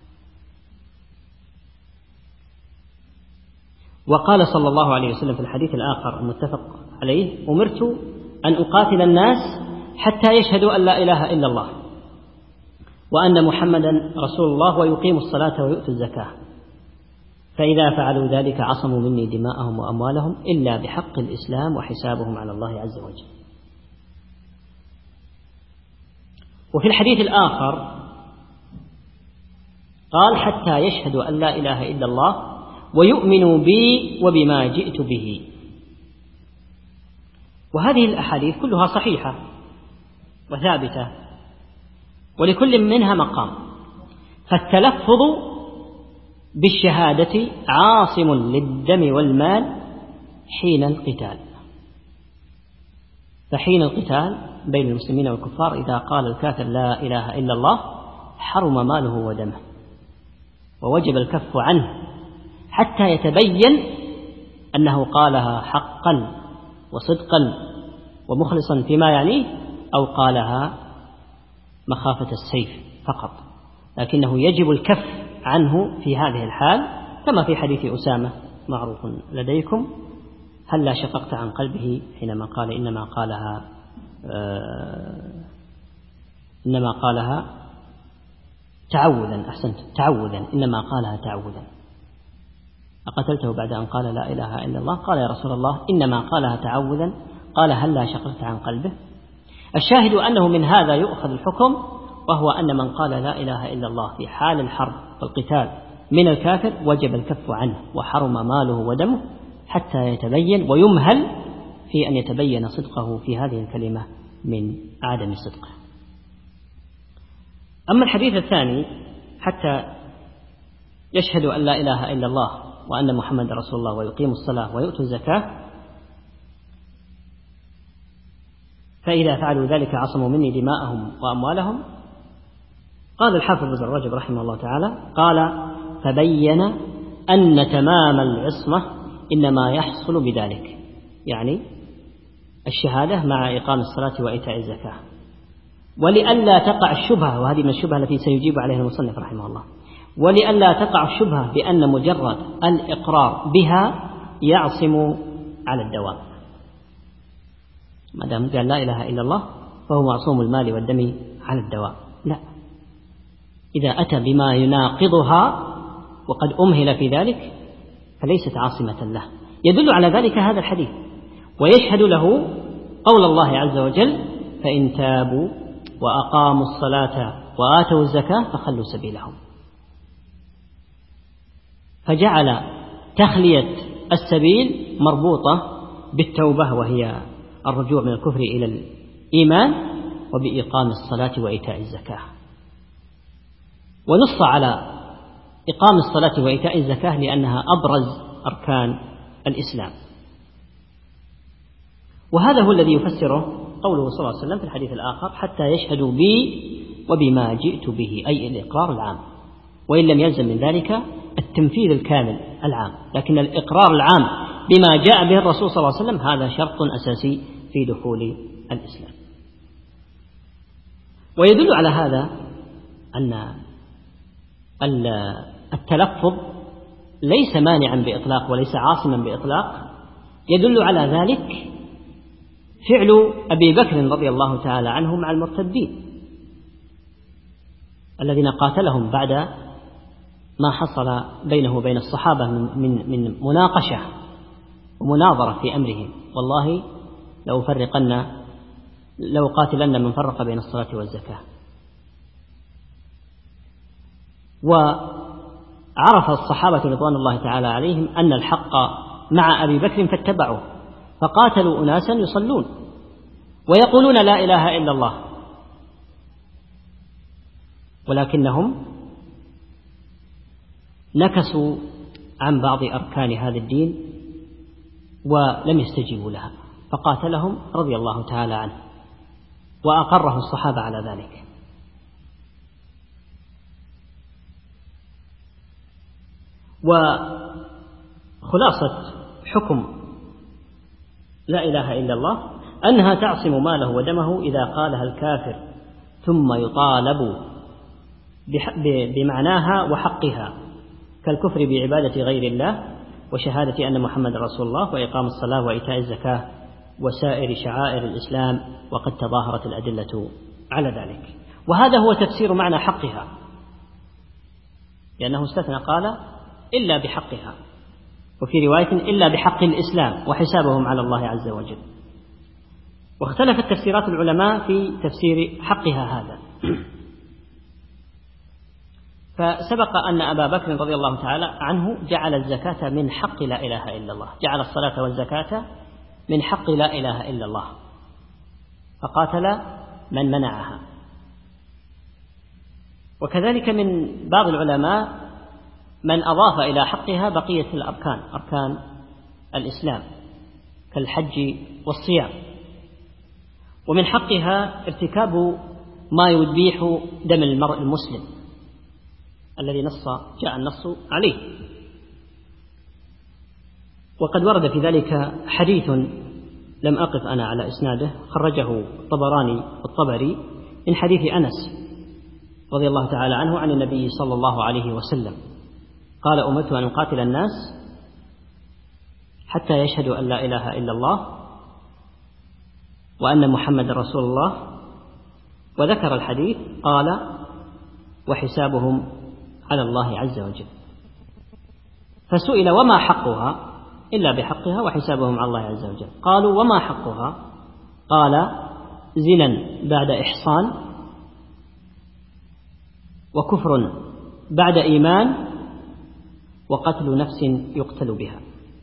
وقال صلى الله عليه وسلم في الحديث الآخر المتفق عليه: أمرت أن أقاتل الناس حتى يشهدوا أن لا إله إلا الله وأن محمدا رسول الله ويقيموا الصلاة ويؤتوا الزكاة، فإذا فعلوا ذلك عصموا مني دماءهم وأموالهم إلا بحق الإسلام وحسابهم على الله عز وجل. وفي الحديث الآخر قال: حتى يشهدوا أن لا إله إلا الله ويؤمنوا بي وبما جئت به. وهذه الأحاديث كلها صحيحة وثابتة، ولكل منها مقام، فالتلفظ بالشهادة عاصم للدم والمال حين القتال، فحين القتال بين المسلمين والكفار إذا قال الكافر لا إله إلا الله حرم ماله ودمه، ووجب الكف عنه حتى يتبين أنه قالها حقا وصدقا ومخلصا فيما يعنيه، أو قالها مخافة السيف فقط، لكنه يجب الكف عنه في هذه الحال، كما في حديث أسامة معروف لديكم: هل لا شققت عن قلبه حينما قال إنما قالها آه إنما قالها تعوذا، أحسنت، تعوذا، إنما قالها تعوذا، أقتلته بعد أن قال لا إله إلا الله؟ قال: يا رسول الله إنما قالها تعوذا. قال: هل لا شققت عن قلبه؟ الشاهد أنه من هذا يؤخذ الحكم، وهو أن من قال لا إله إلا الله في حال الحرب والقتال من الكافر وجب الكف عنه وحرم ماله ودمه حتى يتبين، ويمهل في أن يتبين صدقه في هذه الكلمة من عدم صدقه. أما الحديث الثاني: حتى يشهدوا أن لا إله إلا الله وأن محمد رسول الله ويقيموا الصلاة ويؤتوا الزكاة، فإذا فعلوا ذلك عصموا مني دماءهم وأموالهم. قال الحافظ ابن رجب رحمه الله تعالى: قال: فبين أن تمام العصمة إنما يحصل بذلك، يعني الشهادة مع إقام الصلاة وإيتاء الزكاة، ولئلا تقع الشبهة، وهذه من الشبهة التي سيجيب عليها المصنف رحمه الله، ولئلا تقع الشبهة بأن مجرد الإقرار بها يعصم على الدوام. ما دام قال لا إله إلا الله فهو معصوم المال والدم على الدوام، لا، إذا أتى بما يناقضها وقد أمهل في ذلك فليست عاصمة له. يدل على ذلك هذا الحديث، ويشهد له قول الله عز وجل: فإن تابوا وأقاموا الصلاة وآتوا الزكاة فخلوا سبيلهم. فجعل تخلية السبيل مربوطة بالتوبة، وهي الرجوع من الكفر إلى الإيمان، وبإقام الصلاة وإيتاء الزكاة. ونص على إقام الصلاة وإيتاء الزكاة لأنها أبرز أركان الإسلام، وهذا هو الذي يفسره قوله صلى الله عليه وسلم في الحديث الآخر: حتى يشهدوا بي وبما جئت به، أي الإقرار العام، وإن لم يلزم من ذلك التنفيذ الكامل العام، لكن الإقرار العام بما جاء به الرسول صلى الله عليه وسلم هذا شرط أساسي في دخول الإسلام. ويدل على هذا أن التلفظ ليس مانعا بإطلاق وليس عاصما بإطلاق. يدل على ذلك فعل أبي بكر رضي الله تعالى عنه مع المرتدين الذين قاتلهم بعد ما حصل بينه وبين الصحابة من, من, من مناقشة ومناظرة في أمرهم: والله لو فرقن لو قاتلن من فرق بين الصلاة والزكاة. وعرف الصحابة رضوان الله تعالى عليهم أن الحق مع أبي بكر فاتبعوه، فقاتلوا أناسا يصلون ويقولون لا إله إلا الله، ولكنهم نكسوا عن بعض أركان هذا الدين ولم يستجيبوا لها، فقاتلهم رضي الله تعالى عنه وأقره الصحابة على ذلك. وخلاصة حكم لا إله إلا الله أنها تعصم ماله ودمه إذا قالها الكافر ثم يطالب بمعناها وحقها، كالكفر بعبادة غير الله وشهادة أن محمد رسول الله وإقام الصلاة وإيتاء الزكاة وسائر شعائر الإسلام، وقد تظاهرت الأدلة على ذلك. وهذا هو تفسير معنى حقها، لأنه استثنى قال إلا بحقها، وفي رواية إلا بحق الإسلام وحسابهم على الله عز وجل. واختلفت تفسيرات العلماء في تفسير حقها هذا. فسبق أن أبا بكر رضي الله تعالى عنه جعل الزكاة من حق لا إله إلا الله، جعل الصلاة والزكاة من حق لا إله إلا الله، فقاتل من منعها. وكذلك من بعض العلماء من أضاف إلى حقها بقية الأركان، أركان الإسلام كالحج والصيام. ومن حقها ارتكاب ما يبيح دم المرء المسلم الذي نص جاء النص عليه. وقد ورد في ذلك حديث لم أقف أنا على إسناده، خرجه الطبراني والطبري من حديث أنس رضي الله تعالى عنه عن النبي صلى الله عليه وسلم قال: أمرت أن أقاتل الناس حتى يشهدوا أن لا إله إلا الله وأن محمد رسول الله. وذكر الحديث قال: وحسابهم على الله عز وجل. فسئل: وما حقها؟ إلا بحقها وحسابهم على الله عز وجل. قالوا: وما حقها؟ قال: زنا بعد إحصان، وكفر بعد إيمان، وقتل نفس يقتل بها.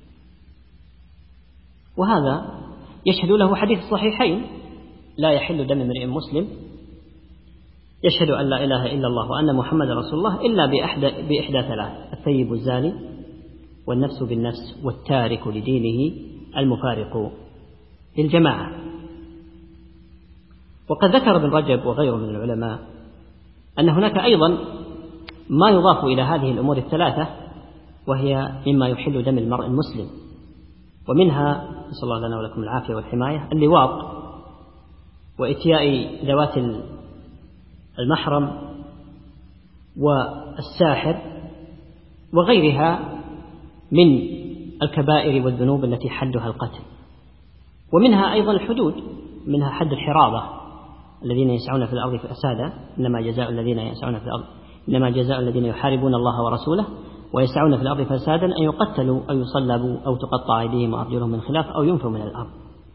وهذا يشهد له حديث الصحيحين: لا يحل دم امرئ مسلم يشهد أن لا إله إلا الله وأن محمد رسول الله إلا بإحدى, بإحدى ثلاث: الثيب الزاني، والنفس بالنفس، والتارك لدينه المفارق للجماعة. وقد ذكر ابن رجب وغيره من العلماء أن هناك أيضا ما يضاف إلى هذه الأمور الثلاثة، وهي مما يحل دم المرء المسلم. ومنها، نسأل الله لنا ولكم العافية والحماية، اللواط وإتياء ذوات المحرم والساحر وغيرها من الكبائر والذنوب التي حدها القتل. ومنها أيضا الحدود، منها حد الحرابة: الذين يسعون في الأرض فسادا إنما جزاء الذين يسعون في الأرض إنما جزاء الذين يحاربون الله ورسوله ويسعون في الأرض فسادا أن يقتلوا أو يصلبوا أو تقطع أيديهم وأرجلهم من خلاف أو ينفوا من الأرض.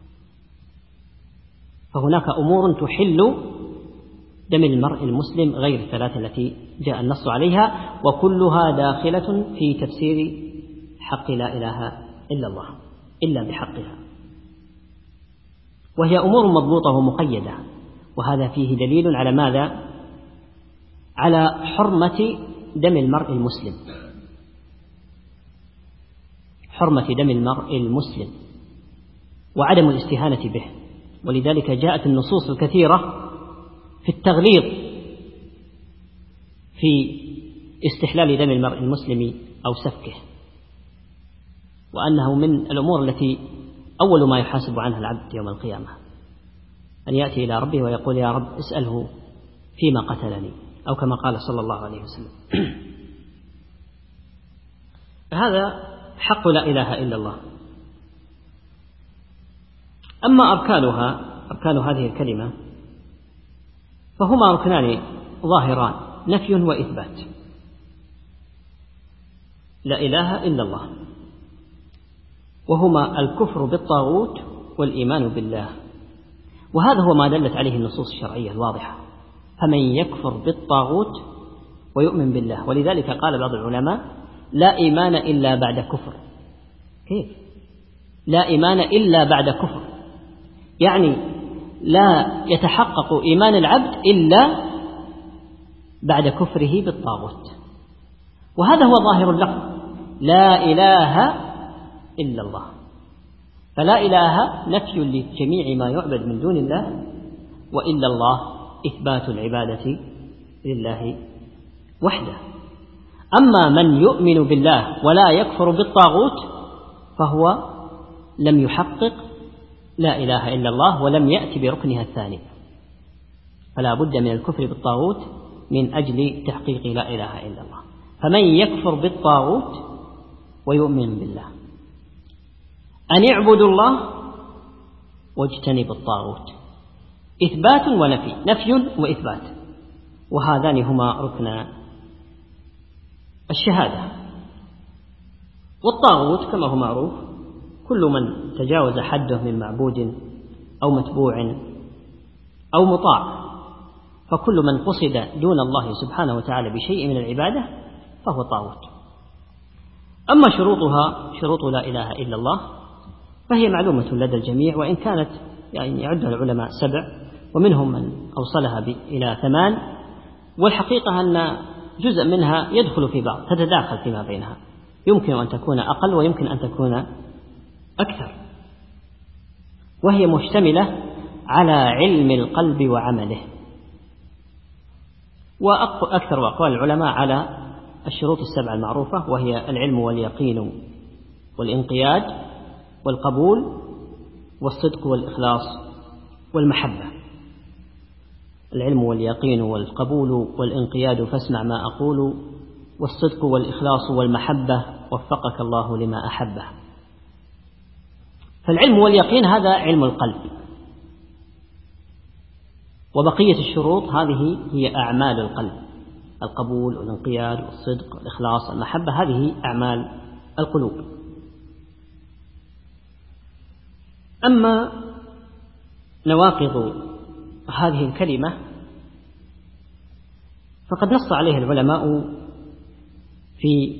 فهناك أمور تحل دم المرء المسلم غير الثلاثة التي جاء النص عليها، وكلها داخلة في تفسير حق لا إله إلا الله إلا بحقها، وهي أمور مضبوطة ومقيدة. وهذا فيه دليل على ماذا؟ على حرمة دم المرء المسلم، حرمة دم المرء المسلم وعدم الاستهانة به. ولذلك جاءت النصوص الكثيرة في التغليظ في استحلال دم المرء المسلم أو سفكه، وأنه من الأمور التي أول ما يحاسب عنها العبد يوم القيامة أن يأتي إلى ربه ويقول: يا رب اسأله فيما قتلني، أو كما قال صلى الله عليه وسلم. هذا حق لا إله إلا الله. أما أركانها، أركان هذه الكلمة، فهما ركنان ظاهران: نفي وإثبات. لا إله إلا الله، وهما الكفر بالطاغوت والإيمان بالله. وهذا هو ما دلت عليه النصوص الشرعية الواضحة: فمن يكفر بالطاغوت ويؤمن بالله. ولذلك قال بعض العلماء: لا إيمان إلا بعد كفر. كيف؟ لا إيمان إلا بعد كفر، يعني لا يتحقق إيمان العبد إلا بعد كفره بالطاغوت. وهذا هو ظاهر اللفظ: لا إله إلا الله. فلا إله نفي لجميع ما يعبد من دون الله، وإلا الله إثبات العبادة لله وحده. أما من يؤمن بالله ولا يكفر بالطاغوت فهو لم يحقق لا إله إلا الله ولم يأتي بركنها الثاني، فلا بد من الكفر بالطاغوت من أجل تحقيق لا إله إلا الله. فمن يكفر بالطاغوت ويؤمن بالله، أن اعبدوا الله واجتنبوا الطاغوت، إثبات ونفي، نفي وإثبات، وهذان هما ركن الشهادة. والطاغوت كما هو معروف كل من تجاوز حده من معبود أو متبوع أو مطاع، فكل من قصد دون الله سبحانه وتعالى بشيء من العبادة فهو طاغوت. أما شروطها شروط لا إله إلا الله فهي معلومة لدى الجميع، وإن كانت يعني يعدها العلماء سبع، ومنهم من أوصلها إلى ثمان، والحقيقة أن جزء منها يدخل في بعض، تتداخل فيما بينها، يمكن أن تكون أقل ويمكن أن تكون أكثر. وهي مشتملة على علم القلب وعمله. وأكثر أقوال العلماء على الشروط السبع المعروفة، وهي العلم واليقين والانقياد والقبول والصدق والإخلاص والمحبة. العلم واليقين والقبول والانقياد فاسمع ما أقول، والصدق والإخلاص والمحبة وفقك الله لما أحبه. فالعلم واليقين هذا علم القلب، وبقية الشروط هذه هي أعمال القلب: القبول والانقياد والصدق والإخلاص والمحبة، هذه أعمال القلوب. أما نواقض هذه الكلمة فقد نص عليها العلماء في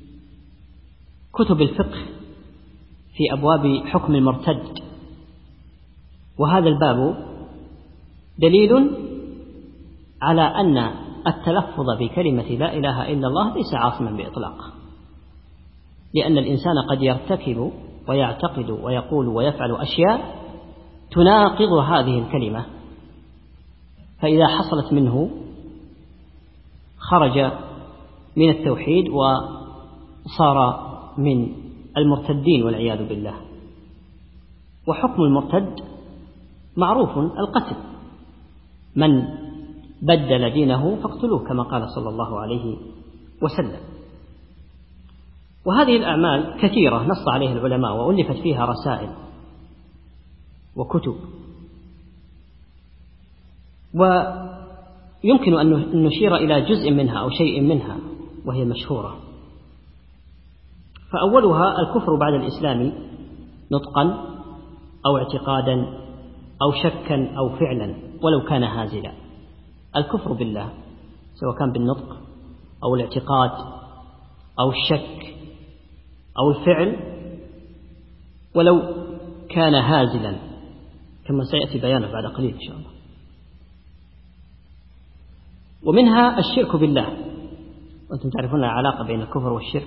كتب الفقه في أبواب حكم المرتد، وهذا الباب دليل على أن التلفظ بكلمة لا إله إلا الله ليس عاصما بإطلاق، لأن الإنسان قد يرتكب ويعتقد ويقول ويفعل أشياء تناقض هذه الكلمة، فإذا حصلت منه خرج من التوحيد وصار من المرتدين والعياذ بالله. وحكم المرتد معروف: القتل، من بدل دينه فاقتلوه، كما قال صلى الله عليه وسلم. وهذه الأعمال كثيرة نص عليها العلماء وألفت فيها رسائل وكتب، ويمكن أن نشير إلى جزء منها أو شيء منها وهي مشهورة. فأولها الكفر بعد الإسلام نطقا أو اعتقادا أو شكا أو فعلا ولو كان هازلا. الكفر بالله سواء كان بالنطق أو الاعتقاد أو الشك أو الفعل ولو كان هازلا، كما سيأتي بيانه بعد قليل إن شاء الله. ومنها الشرك بالله، وأنتم تعرفون العلاقة بين الكفر والشرك.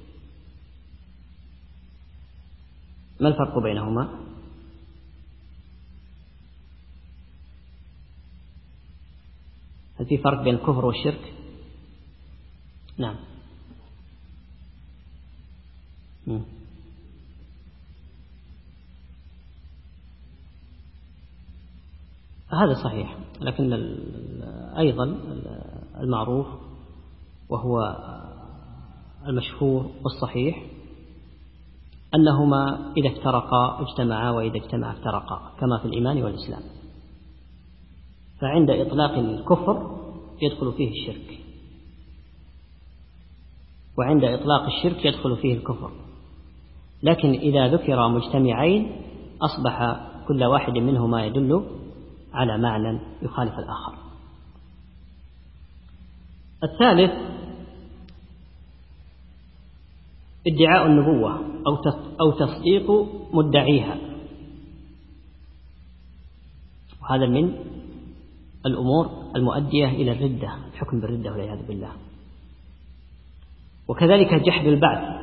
ما الفرق بينهما؟ هل في فرق بين الكفر والشرك؟ نعم. م. هذا صحيح، لكن أيضا المعروف وهو المشهور والصحيح أنهما إذا افترقا اجتمعا وإذا اجتمعا افترقا، كما في الإيمان والإسلام. فعند إطلاق الكفر يدخل فيه الشرك، وعند إطلاق الشرك يدخل فيه الكفر، لكن إذا ذكر مجتمعين أصبح كل واحد منهما يدل على معنى يخالف الآخر. الثالث ادعاء النبوة أو تصديق مدعيها، وهذا من الأمور المؤدية إلى الردة، الحكم بالردة والعياذ بالله. وكذلك جحد البعث،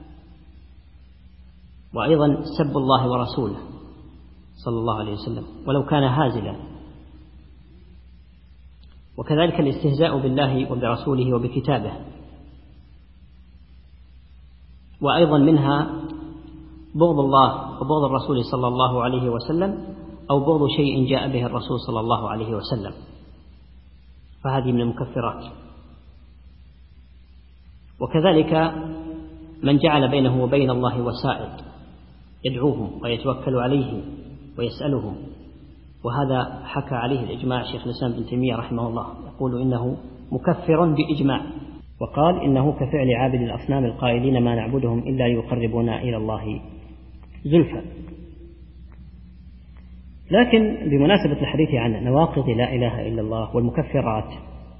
وأيضا سب الله ورسوله صلى الله عليه وسلم ولو كان هازلا، وكذلك الاستهزاء بالله وبرسوله وبكتابه. وأيضا منها بغض الله وبغض الرسول صلى الله عليه وسلم، أو بغض شيء جاء به الرسول صلى الله عليه وسلم، فهذه من المكفرات. وكذلك من جعل بينه وبين الله وسائط يدعوهم ويتوكل عليه ويسألهم، وهذا حكى عليه الإجماع شيخ الإسلام ابن تيمية رحمه الله، يقول إنه مكفر بإجماع، وقال إنه كفعل عابد الأصنام القائلين ما نعبدهم إلا يقربونا إلى الله زلفى. لكن بمناسبة الحديث عن نواقض لا إله إلا الله والمكفرات،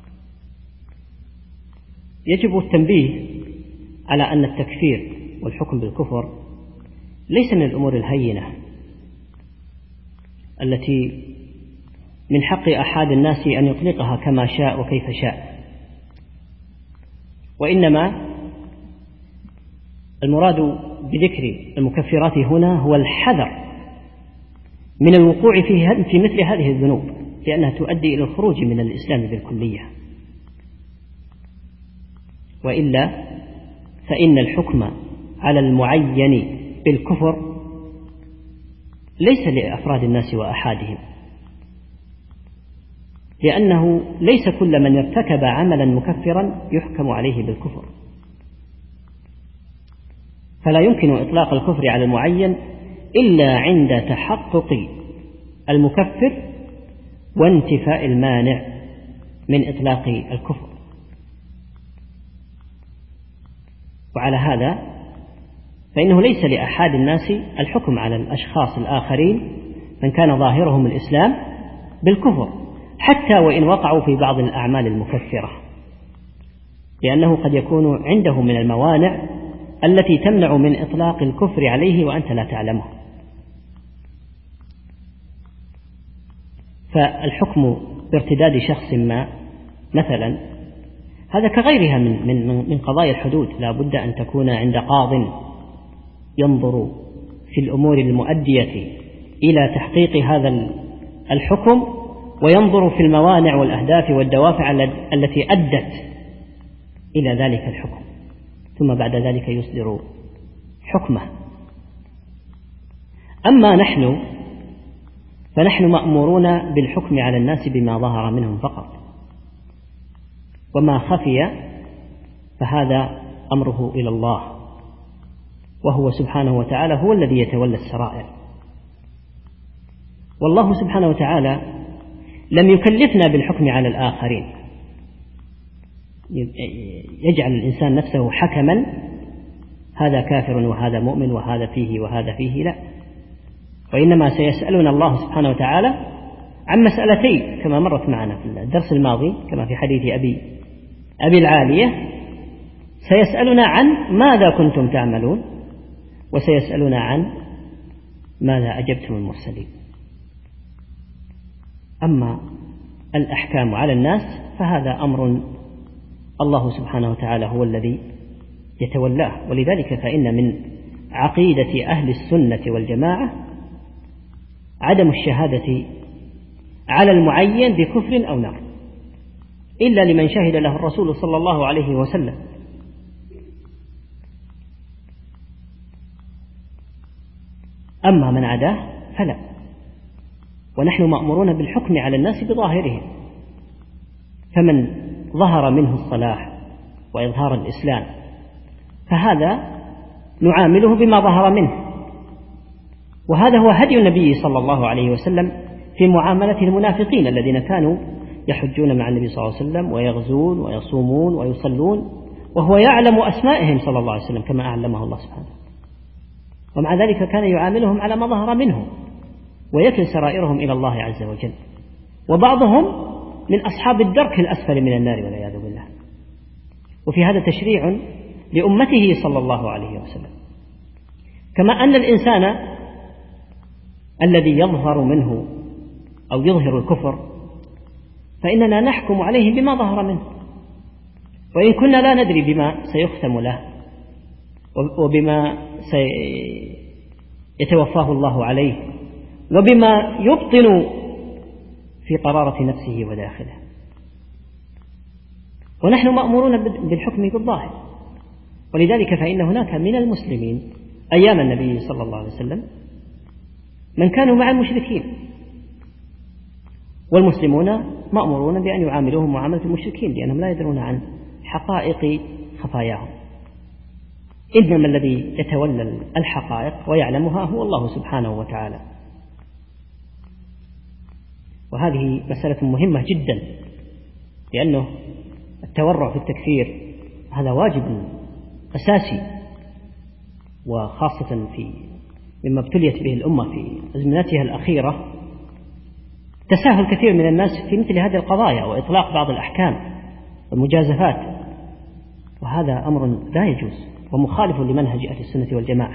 يجب التنبيه على أن التكفير والحكم بالكفر ليس من الأمور الهينة التي من حق أحد الناس أن يطلقها كما شاء وكيف شاء، وإنما المراد بذكر المكفرات هنا هو الحذر من الوقوع في مثل هذه الذنوب، لأنها تؤدي إلى الخروج من الإسلام بالكلية. وإلا فإن الحكم على المعين بالكفر ليس لأفراد الناس وأحادهم، لأنه ليس كل من ارتكب عملا مكفرا يحكم عليه بالكفر، فلا يمكن إطلاق الكفر على المعين إلا عند تحقق المكفر وانتفاء المانع من إطلاق الكفر. وعلى هذا فإنه ليس لأحد الناس الحكم على الأشخاص الآخرين من كان ظاهرهم الإسلام بالكفر، حتى وإن وقعوا في بعض الأعمال المكفرة، لأنه قد يكون عنده من الموانع التي تمنع من إطلاق الكفر عليه وأنت لا تعلمه. فالحكم بارتداد شخص ما مثلا هذا كغيرها من, من, من قضايا الحدود، لا بد أن تكون عند قاض ينظر في الأمور المؤدية إلى تحقيق هذا الحكم، وينظر في الموانع والأهداف والدوافع التي أدت إلى ذلك الحكم، ثم بعد ذلك يصدر حكمه. أما نحن فنحن مأمورون بالحكم على الناس بما ظهر منهم فقط، وما خفي فهذا أمره إلى الله، وهو سبحانه وتعالى هو الذي يتولى السرائر. والله سبحانه وتعالى لم يكلفنا بالحكم على الآخرين، يجعل الإنسان نفسه حكما، هذا كافر وهذا مؤمن وهذا فيه وهذا فيه، لا، وإنما سيسألنا الله سبحانه وتعالى عن مسألتين كما مرت معنا في الدرس الماضي، كما في حديث أبي, أبي العالية، سيسألنا عن ماذا كنتم تعملون، وسيسألنا عن ماذا أجبتم المرسلين. أما الأحكام على الناس فهذا أمر الله سبحانه وتعالى هو الذي يتولاه، ولذلك فإن من عقيدة أهل السنة والجماعة عدم الشهادة على المعين بكفر أو نار إلا لمن شهد له الرسول صلى الله عليه وسلم. أما من عداه فلا، ونحن مأمورون بالحكم على الناس بظاهرهم، فمن ظهر منه الصلاح وإظهار الإسلام فهذا نعامله بما ظهر منه، وهذا هو هدي النبي صلى الله عليه وسلم في معاملة المنافقين الذين كانوا يحجون مع النبي صلى الله عليه وسلم ويغزون ويصومون ويصلون وهو يعلم أسمائهم صلى الله عليه وسلم كما أعلمه الله سبحانه، ومع ذلك كان يعاملهم على ما ظهر منه ويكل سرائرهم إلى الله عز وجل، وبعضهم من أصحاب الدرك الأسفل من النار والعياذ بالله. وفي هذا تشريع لأمته صلى الله عليه وسلم، كما أن الإنسان الذي يظهر منه أو يظهر الكفر فإننا نحكم عليه بما ظهر منه، وإن كنا لا ندري بما سيختم له وبما سيتوفاه الله عليه وبما يبطن في قرارة نفسه وداخله، ونحن مأمورون بالحكم بالظاهر. ولذلك فإن هناك من المسلمين أيام النبي صلى الله عليه وسلم من كانوا مع المشركين، والمسلمون مأمورون بأن يعاملوهم معاملة المشركين لأنهم لا يدرون عن حقائق خفاياهم، إنما الذي يتولى الحقائق ويعلمها هو الله سبحانه وتعالى. وهذه مسألة مهمة جدا، لأنه التورع في التكفير هذا واجب أساسي، وخاصة في مما ابتليت به الأمة في أزمنتها الأخيرة تساهل كثير من الناس في مثل هذه القضايا وإطلاق بعض الأحكام والمجازفات، وهذا أمر لا يجوز ومخالف لمنهج أهل السنة والجماعة،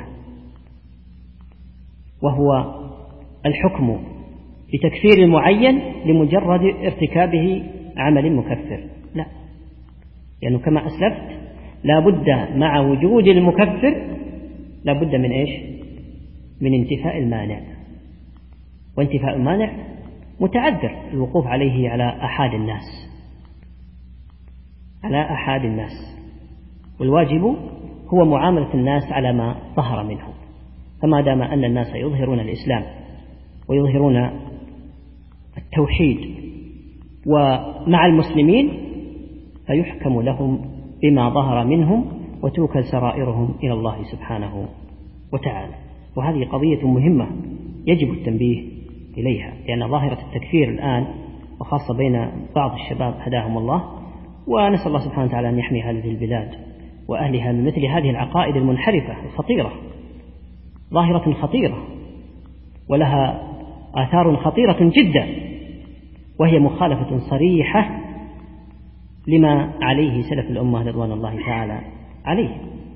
وهو الحكم بتكفير المعين لمجرد ارتكابه عمل مكفر، لا، لأنه كما أسلفت لا بد مع وجود المكفر لا بد من إيش؟ من انتفاء المانع، وانتفاء المانع متعذر الوقوف عليه على أحد الناس على أحد الناس والواجب هو معاملة الناس على ما ظهر منهم، فما دام أن الناس يظهرون الإسلام ويظهرون التوحيد ومع المسلمين فيحكم لهم بما ظهر منهم وتوكل سرائرهم إلى الله سبحانه وتعالى. وهذه قضية مهمة يجب التنبيه إليها، لأن ظاهرة التكفير الآن وخاصة بين بعض الشباب هداهم الله، ونسأل الله سبحانه وتعالى أن يحمي هذه البلاد وأهلها من مثل هذه العقائد المنحرفة الخطيرة، ظاهرة خطيرة ولها آثار خطيرة جدا، وهي مخالفة صريحة لما عليه سلف الأمة رضوان الله تعالى عليه.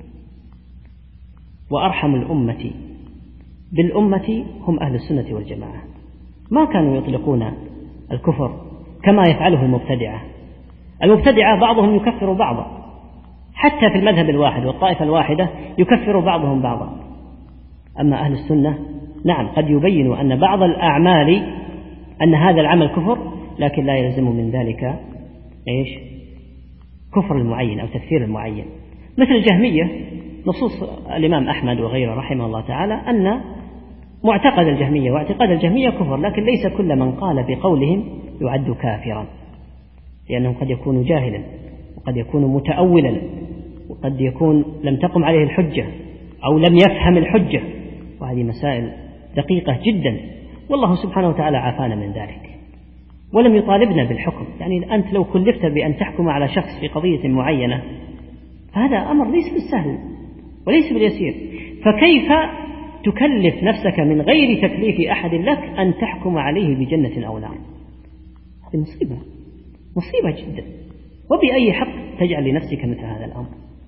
وأرحم الأمة بالأمة هم أهل السنة والجماعة، ما كانوا يطلقون الكفر كما يفعله المبتدعة. المبتدعة بعضهم يكفر بعضا، حتى في المذهب الواحد والطائفة الواحدة يكفر بعضهم بعضا. أما أهل السنة نعم قد يبين أن بعض الأعمال أن هذا العمل كفر، لكن لا يلزم من ذلك إيش؟ كفر المعين أو تكفير المعين. مثل الجهمية، نصوص الإمام أحمد وغيره رحمه الله تعالى أن معتقد الجهمية واعتقاد الجهمية كفر، لكن ليس كل من قال بقولهم يعد كافرا، لأنه قد يكون جاهلا وقد يكون متأولا وقد يكون لم تقم عليه الحجة أو لم يفهم الحجة، وهذه مسائل دقيقة جدا، والله سبحانه وتعالى عافانا من ذلك ولم يطالبنا بالحكم. يعني أنت لو كلفت بأن تحكم على شخص في قضية معينة هذا أمر ليس بالسهل وليس باليسير، فكيف تكلف نفسك من غير تكليف أحد لك أن تحكم عليه بجنة أو نار؟ هذه مصيبة مصيبة جدا، وبأي حق تجعل لنفسك مثل هذا الأمر؟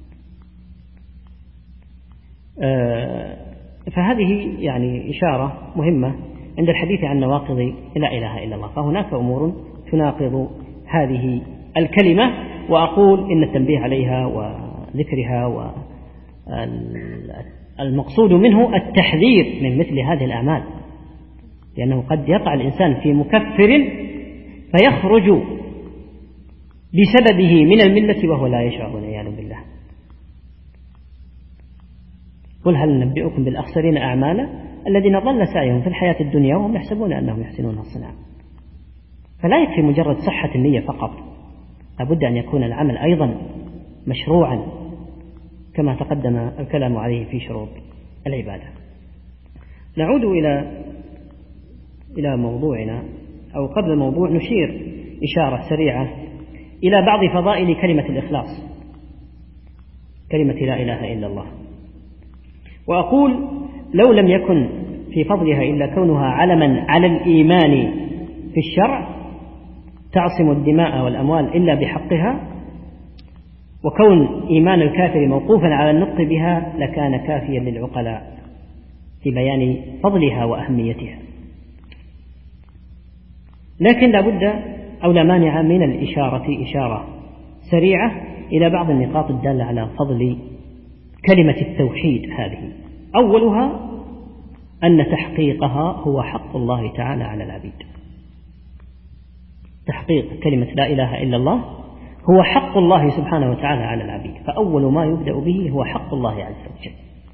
آه فهذه يعني إشارة مهمة عند الحديث عن نواقض لا إله إلا الله، فهناك أمور تناقض هذه الكلمة، وأقول إن التنبيه عليها وذكرها والمقصود منه التحذير من مثل هذه الأعمال، لأنه قد يقع الإنسان في مكفر فيخرج بسببه من الملة وهو لا يشعر والعياذ بالله. قل هل ننبئكم بالأخسرين أعمالا الذين ضل سعيهم في الحياة الدنيا وهم يحسبون أنهم يحسنون صنعا. فلا يكفي مجرد صحة النية فقط، لابد أن يكون العمل أيضا مشروعا كما تقدم الكلام عليه في شروط العبادة. نعود إلى إلى موضوعنا، أو قبل الموضوع نشير إشارة سريعة إلى بعض فضائل كلمة الإخلاص، كلمة لا إله إلا الله. وأقول لو لم يكن في فضلها إلا كونها علما على الإيمان في الشرع تعصم الدماء والأموال إلا بحقها، وكون إيمان الكافر موقوفا على النطق بها لكان كافيا للعقلاء في بيان فضلها وأهميتها. لكن لابد أو لا مانع من الإشارة إشارة سريعة إلى بعض النقاط الدالة على فضل كلمة التوحيد هذه. أولها أن تحقيقها هو حق الله تعالى على العبيد. تحقيق كلمة لا إله إلا الله هو حق الله سبحانه وتعالى على العبيد، فأول ما يبدأ به هو حق الله عز وجل.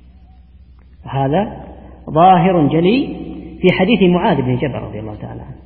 هذا ظاهر جلي في حديث معاذ بن جبل رضي الله تعالى عنه.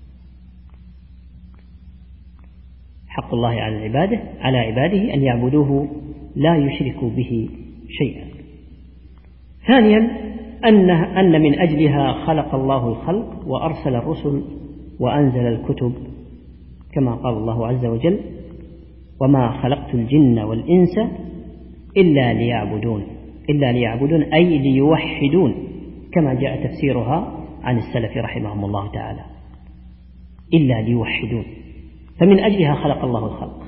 حق الله على عباده على عباده أن يعبدوه لا يشركوا به شيئا. ثانيا أن أن من أجلها خلق الله الخلق وأرسل الرسل وأنزل الكتب، كما قال الله عز وجل: وما خلقت الجن والإنس إلا ليعبدون إلا ليعبدون أي ليوحدون، كما جاء تفسيرها عن السلف رحمهم الله تعالى، إلا ليوحدون، فمن أجلها خلق الله الخلق.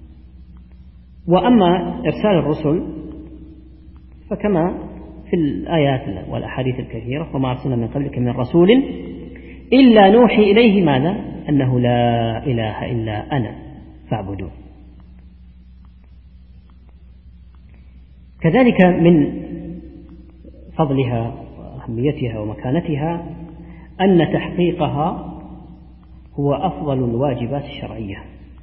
وأما إرسال الرسل فكما في الآيات والأحاديث الكثيرة: وما أرسلنا من قبلك من رسول إلا نوحي إليه ماذا؟ أنه لا إله إلا أنا فاعبدون. كذلك من فضلها وأهميتها ومكانتها أن تحقيقها هو أفضل الواجبات الشرعية،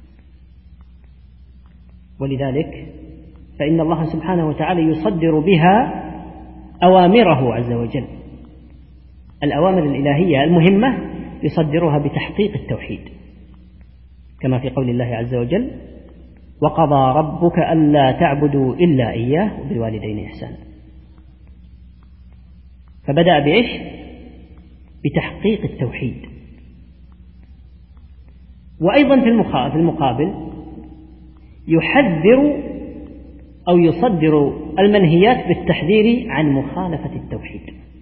ولذلك فإن الله سبحانه وتعالى يصدر بها أوامره عز وجل. الأوامر الإلهية المهمة يصدرها بتحقيق التوحيد، كما في قول الله عز وجل: وقضى ربك ألا تعبدوا إلا إياه وبالوالدين إحسانا. فبدأ بإيش؟ بتحقيق التوحيد. وأيضا في المقابل يحذر أو يصدر المنهيات بالتحذير عن مخالفة التوحيد،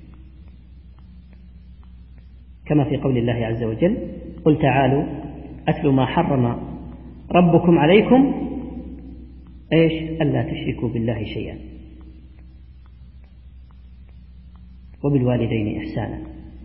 كما في قول الله عز وجل: قل تعالوا أتل ما حرم ربكم عليكم إيش؟ ألا تشركوا بالله شيئا وبالوالدين إحسانا.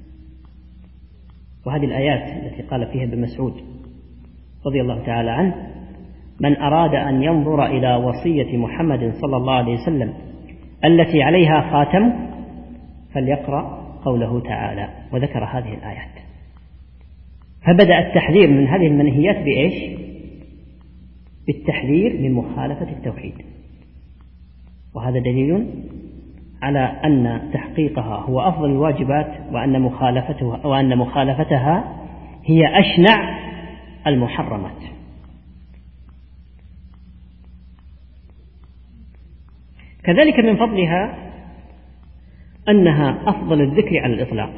وهذه الآيات التي قال فيها ابن مسعود رضي الله تعالى عنه: من أراد أن ينظر إلى وصية محمد صلى الله عليه وسلم التي عليها خاتم فليقرأ قوله تعالى، وذكر هذه الآيات. فبدأ التحذير من هذه المنهيات بإيش؟ بالتحذير من مخالفة التوحيد. وهذا دليل على أن تحقيقها هو أفضل الواجبات، وأن مخالفتها وأن مخالفتها هي أشنع المحرمات. كذلك من فضلها أنها أفضل الذكر على الإطلاق.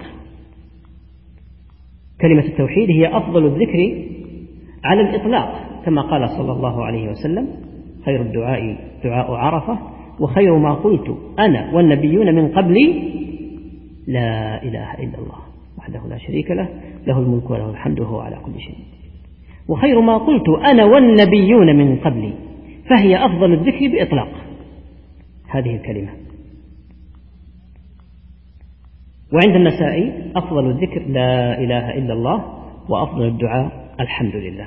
كلمة التوحيد هي أفضل الذكر على الإطلاق، كما قال صلى الله عليه وسلم: خير الدعاء دعاء عرفة، وخير ما قلت أنا والنبيون من قبلي لا إله إلا الله وحده لا شريك له له الملك وله الحمد وهو على كل شيء. وخير ما قلت أنا والنبيون من قبلي، فهي أفضل الذكر بإطلاق هذه الكلمة. وعند النسائي أفضل الذكر لا إله إلا الله، وأفضل الدعاء الحمد لله.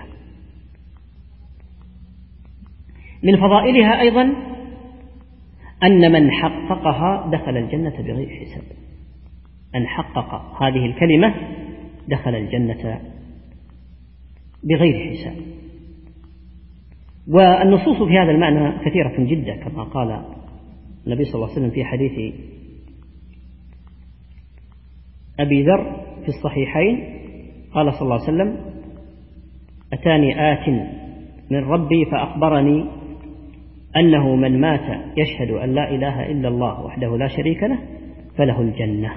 من فضائلها أيضا أن من حققها دخل الجنة بغير حساب. أن حقق هذه الكلمة دخل الجنة بغير حساب. والنصوص في هذا المعنى كثيرة جدا، كما قال النبي صلى الله عليه وسلم في حديث أبي ذر في الصحيحين، قال صلى الله عليه وسلم: أتاني آت من ربي فأخبرني أنه من مات يشهد أن لا إله إلا الله وحده لا شريك له فله الجنة.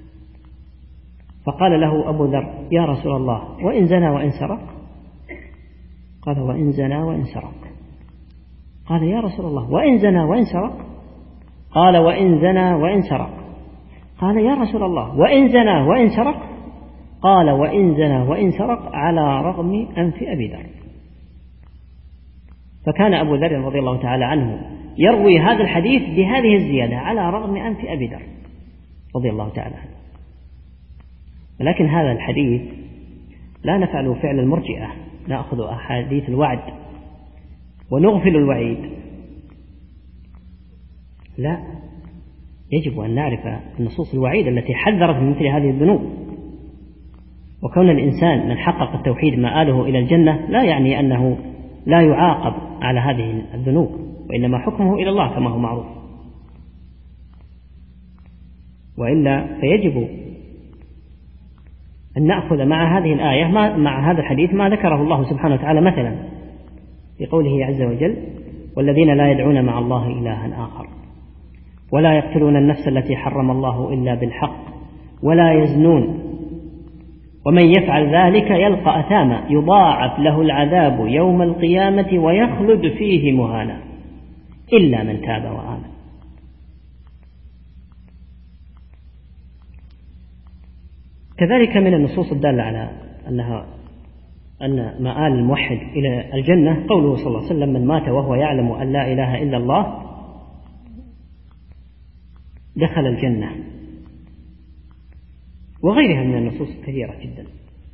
فقال له أبو ذر: يا رسول الله، وإن زنى وإن سرق؟ قال: وإن زنى وإن سرق. قال: يا رسول الله، وإن زنى وإن سرق؟ قال: وإن زنى وإن سرق. قال: يا رسول الله، وإن زنى وإن سرق؟ قال: وإن زنى وإن سرق على رغم أنف أبي ذر. فكان أبو ذر رضي الله تعالى عنه يروي هذا الحديث بهذه الزيادة: على رغم أنف أبي ذر رضي الله تعالى عنه. ولكن هذا الحديث لا نفعل فعل المرجئة نأخذ أحاديث الوعد ونغفل الوعيد؟ لا، يجب أن نعرف النصوص الوعيد التي حذرت من مثل هذه الذنوب. وكون الإنسان من حقق التوحيد مآله إلى الجنة لا يعني أنه لا يعاقب على هذه الذنوب، وإنما حكمه إلى الله كما هو معروف. وإلا فيجب أن نأخذ مع هذه الآية مع هذا الحديث ما ذكره الله سبحانه وتعالى مثلا في قوله عز وجل: والذين لا يدعون مع الله إلها آخر ولا يقتلون النفس التي حرم الله إلا بالحق ولا يزنون ومن يفعل ذلك يلقى أثاما يضاعف له العذاب يوم القيامة ويخلد فيه مهانا إلا من تاب وآمن. كذلك من النصوص الدالة على أنها أن مآل الموحد إلى الجنة قوله صلى الله عليه وسلم: من مات وهو يعلم أن لا إله إلا الله دخل الجنة، وغيرها من النصوص كثيرة جدا.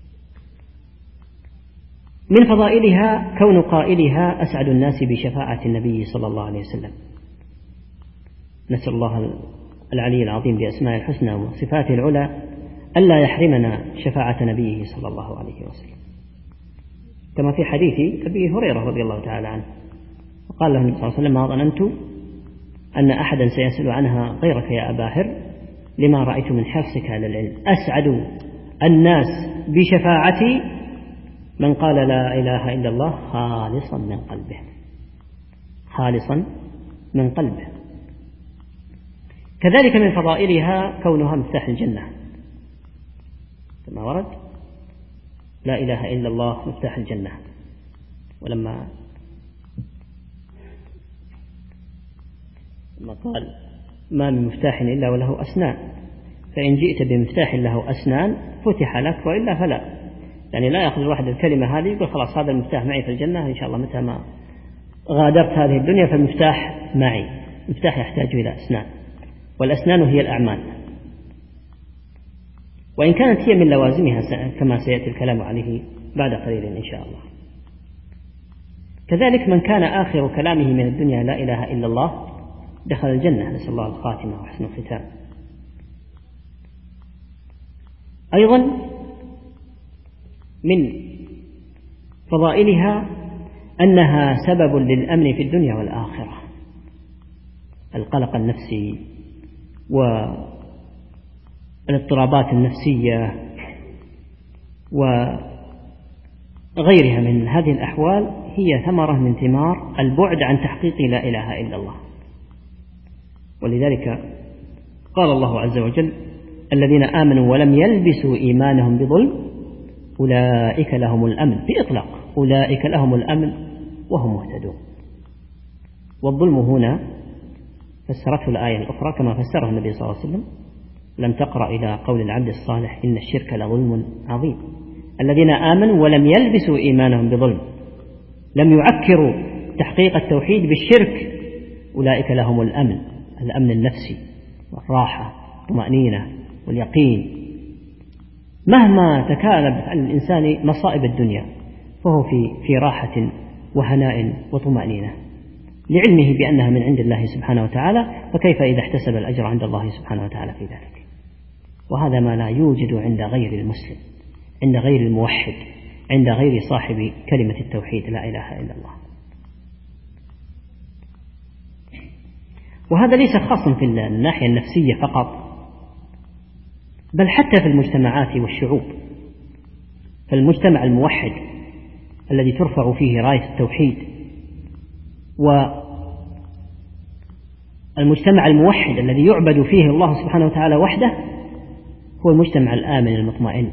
من فضائلها كون قائلها أسعد الناس بشفاعة النبي صلى الله عليه وسلم. نسأل الله العلي العظيم بأسماء الحسنى وصفاته العلى ألا يحرمنا شفاعة نبيه صلى الله عليه وسلم، كما في حديث أبي هريرة رضي الله تعالى عنه، وقال له النبي صلى الله عليه وسلم: ما ظننت أن أحدا سيسأل عنها غيرك يا أبا هر لما رأيت من حرصك على العلم. أسعد الناس بشفاعتي من قال لا إله إلا الله خالصا من قلبه، خالصا من قلبه. كذلك من فضائلها كونها مفتاح الجنة، كما ورد: لا إله إلا الله مفتاح الجنة. ولما ما قال: ما من مفتاح إلا وله أسنان، فإن جئت بمفتاح له أسنان فتح لك وإلا فلا. يعني لا يأخذ الواحد الكلمة هذه يقول خلاص هذا المفتاح معي في الجنة إن شاء الله، متى ما غادرت هذه الدنيا فالمفتاح معي. المفتاح يحتاج إلى أسنان، والأسنان هي الأعمال، وإن كانت هي من لوازمها كما سيأتي الكلام عليه بعد قليل إن شاء الله. كذلك من كان آخر كلامه من الدنيا لا إله إلا الله دخل الجنة، نسأل الله الخاتمة وحسن الختام. أيضا من فضائلها أنها سبب للأمن في الدنيا والآخرة. القلق النفسي والاضطرابات النفسية وغيرها من هذه الأحوال هي ثمرة من ثمار البعد عن تحقيق لا إله إلا الله. ولذلك قال الله عز وجل: الذين آمنوا ولم يلبسوا إيمانهم بظلم أولئك لهم الأمن، بإطلاق أولئك لهم الأمن وهم مهتدون. والظلم هنا فسرته الآية الأخرى كما فسره النبي صلى الله عليه وسلم: لم تقرأ إلى قول العبد الصالح إن الشرك لظلم عظيم. الذين آمنوا ولم يلبسوا إيمانهم بظلم، لم يعكروا تحقيق التوحيد بالشرك، أولئك لهم الأمن، الأمن النفسي والراحة والطمأنينة واليقين. مهما تكالب على الإنسان مصائب الدنيا فهو في في راحة وهناء وطمأنينة لعلمه بأنها من عند الله سبحانه وتعالى، فكيف إذا احتسب الأجر عند الله سبحانه وتعالى في ذلك؟ وهذا ما لا يوجد عند غير المسلم، عند غير الموحد، عند غير صاحب كلمة التوحيد لا إله إلا الله. وهذا ليس خاصا في الناحية النفسية فقط، بل حتى في المجتمعات والشعوب. فالمجتمع الموحد الذي ترفع فيه راية التوحيد، والمجتمع الموحد الذي يعبد فيه الله سبحانه وتعالى وحده، هو المجتمع الآمن المطمئن.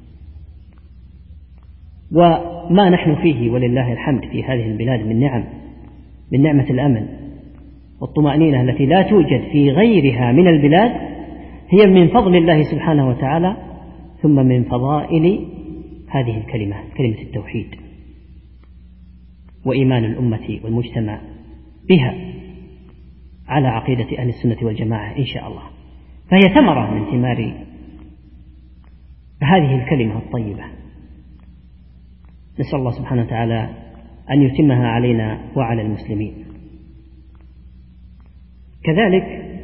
وما نحن فيه ولله الحمد في هذه البلاد من نعم، من نعمة الأمن والطمأنينة التي لا توجد في غيرها من البلاد، هي من فضل الله سبحانه وتعالى، ثم من فضائل هذه الكلمة، كلمة التوحيد، وإيمان الأمة والمجتمع بها على عقيدة أهل السنة والجماعة إن شاء الله. فهي ثمرة من ثمار هذه الكلمة الطيبة. نسأل الله سبحانه وتعالى أن يتمها علينا وعلى المسلمين. كذلك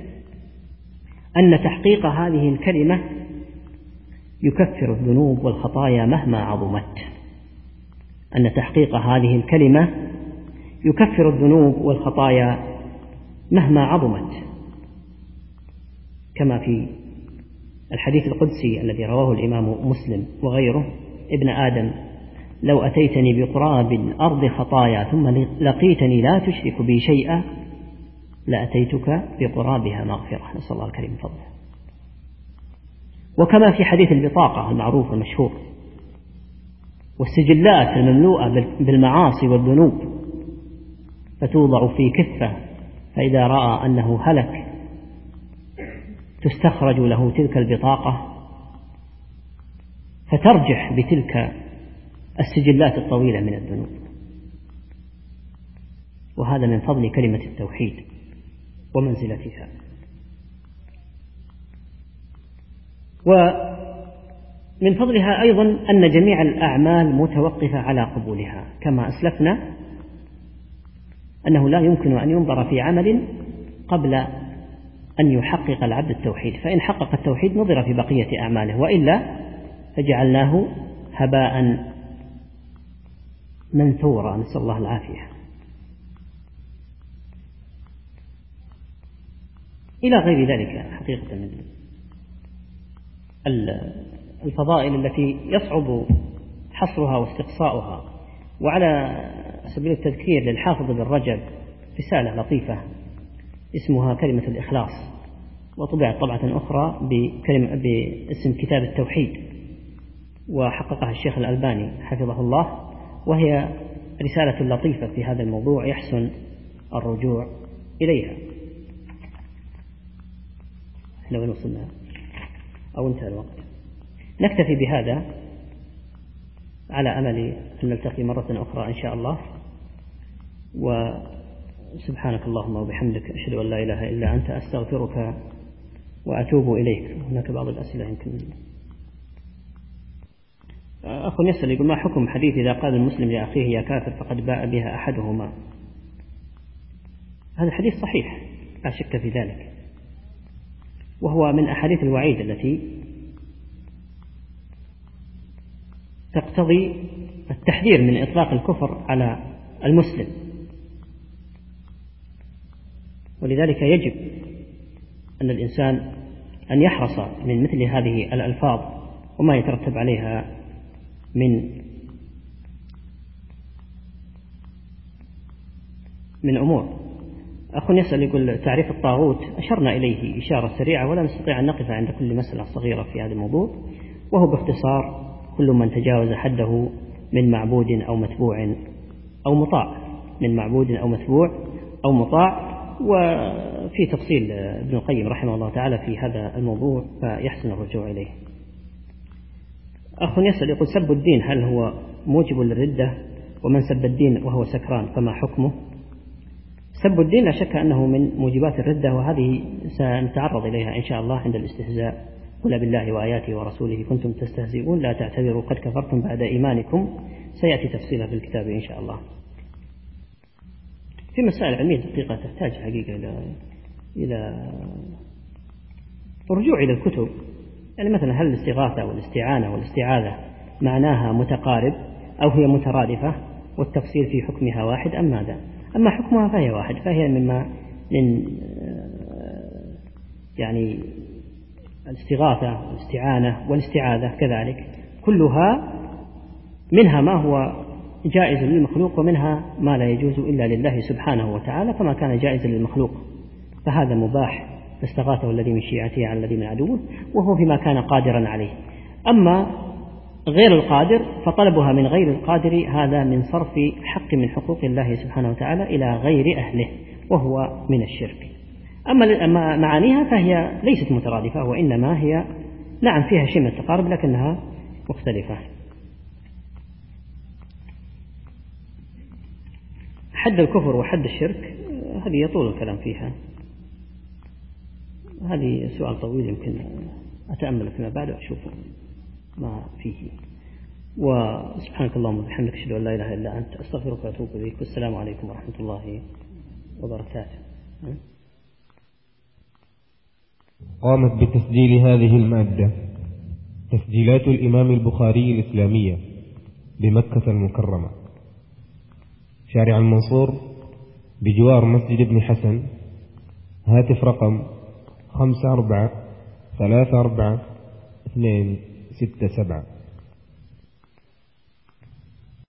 أن تحقيق هذه الكلمة يكفر الذنوب والخطايا مهما عظمت. أن تحقيق هذه الكلمة يكفر الذنوب والخطايا مهما عظمت، كما في الحديث القدسي الذي رواه الإمام مسلم وغيره: ابن آدم لو أتيتني بقراب الأرض خطايا ثم لقيتني لا تشرك بي شيئا لأتيتك بقرابها مغفرة. نسأل الله الكريم من فضله. وكما في حديث البطاقة المعروف المشهور: والسجلات المملوءة بالمعاصي والذنوب فتوضع في كفة، فإذا رأى أنه هلك تستخرج له تلك البطاقة فترجح بتلك السجلات الطويلة من الذنوب. وهذا من فضل كلمة التوحيد ومنزلتها. ومن فضلها أيضا أن جميع الأعمال متوقفة على قبولها، كما أسلفنا أنه لا يمكن أن ينظر في عمل قبل أن يحقق العبد التوحيد، فإن حقق التوحيد نظر في بقية أعماله، وإلا فجعلناه هباء منثورا، نسأل الله العافية. إلى غير ذلك حقيقة من الفضائل التي يصعب حصرها واستقصاؤها. وعلى سبيل التذكير للحافظ بن رجب رسالة لطيفة اسمها كلمة الإخلاص، وطبعت طبعة أخرى بكلمة باسم كتاب التوحيد، وحققها الشيخ الألباني حفظه الله، وهي رسالة لطيفة في هذا الموضوع يحسن الرجوع إليها. احنا وين وصلنا أو انتهى الوقت؟ نكتفي بهذا على أمل أن نلتقي مرة أخرى إن شاء الله. وسبحانك اللهم وبحمدك أشهد أن لا إله إلا أنت أستغفرك وأتوب إليك. هناك بعض الأسئلة يمكن. أخ يسأل يقول: ما حكم حديث إذا قال المسلم لأخيه يا كافر فقد باء بها أحدهما؟ هذا الحديث صحيح لا شك في ذلك، وهو من أحاديث الوعيد التي تقتضي التحذير من إطلاق الكفر على المسلم، ولذلك يجب أن الإنسان أن يحرص من مثل هذه الألفاظ وما يترتب عليها من من أمور. أخ يسأل يقول: تعريف الطاغوت أشرنا إليه إشارة سريعة ولا نستطيع أن نقف عند كل مسألة صغيرة في هذا الموضوع، وهو باختصار كل من تجاوز حده من معبود أو متبوع أو مطاع، من معبود أو متبوع أو مطاع. وفي تفصيل ابن القيم رحمه الله تعالى في هذا الموضوع فيحسن الرجوع إليه. أخ يسأل يقول: سب الدين هل هو موجب للردة؟ ومن سب الدين وهو سكران فما حكمه؟ سب الدين لا شك أنه من موجبات الردة، وهذه سنتعرض إليها إن شاء الله عند الاستهزاء. قل بالله وآياته ورسوله كنتم تستهزئون لا تعتذروا قد كفرتم بعد إيمانكم، سيأتي تفصيلها في الكتاب إن شاء الله. في مسائل علمية دقيقة تحتاج حقيقة إلى إلى رجوع إلى الكتب. يعني مثلا هل الاستغاثة والاستعانة والاستعاذة معناها متقارب أو هي مترادفة، والتفصيل في حكمها واحد أم ماذا؟ أما حكمها فهي واحد، فهي مما من يعني الاستغاثة والاستعانة والاستعاذة كذلك كلها منها ما هو جائز للمخلوق ومنها ما لا يجوز إلا لله سبحانه وتعالى. فما كان جائزا للمخلوق فهذا مباح، فاستغاثه الذي من شيعته على الذي من عدوه، وهو فيما كان قادرا عليه. أما غير القادر فطلبها من غير القادر هذا من صرف حق من حقوق الله سبحانه وتعالى إلى غير أهله، وهو من الشرك. أما معانيها فهي ليست مترادفة، وإنما هي نعم فيها شيء من التقارب لكنها مختلفة. حد الكفر وحد الشرك هذه يطول الكلام فيها، هذه سؤال طويل يمكن أتأمل فيما بعد وأشوف ما فيه. وسبحانك اللهم وبحمدك أشهد أن لا إله إلا أنت أستغفرك وأتوب إليك. والسلام عليكم ورحمة الله وبركاته. قامت بتسجيل هذه المادة تسجيلات الإمام البخاري الإسلامية بمكة المكرمة، شارع المنصور بجوار مسجد ابن حسن. هاتف رقم خمسة أربعة ثلاثة أربعة اثنين ستة سبعة.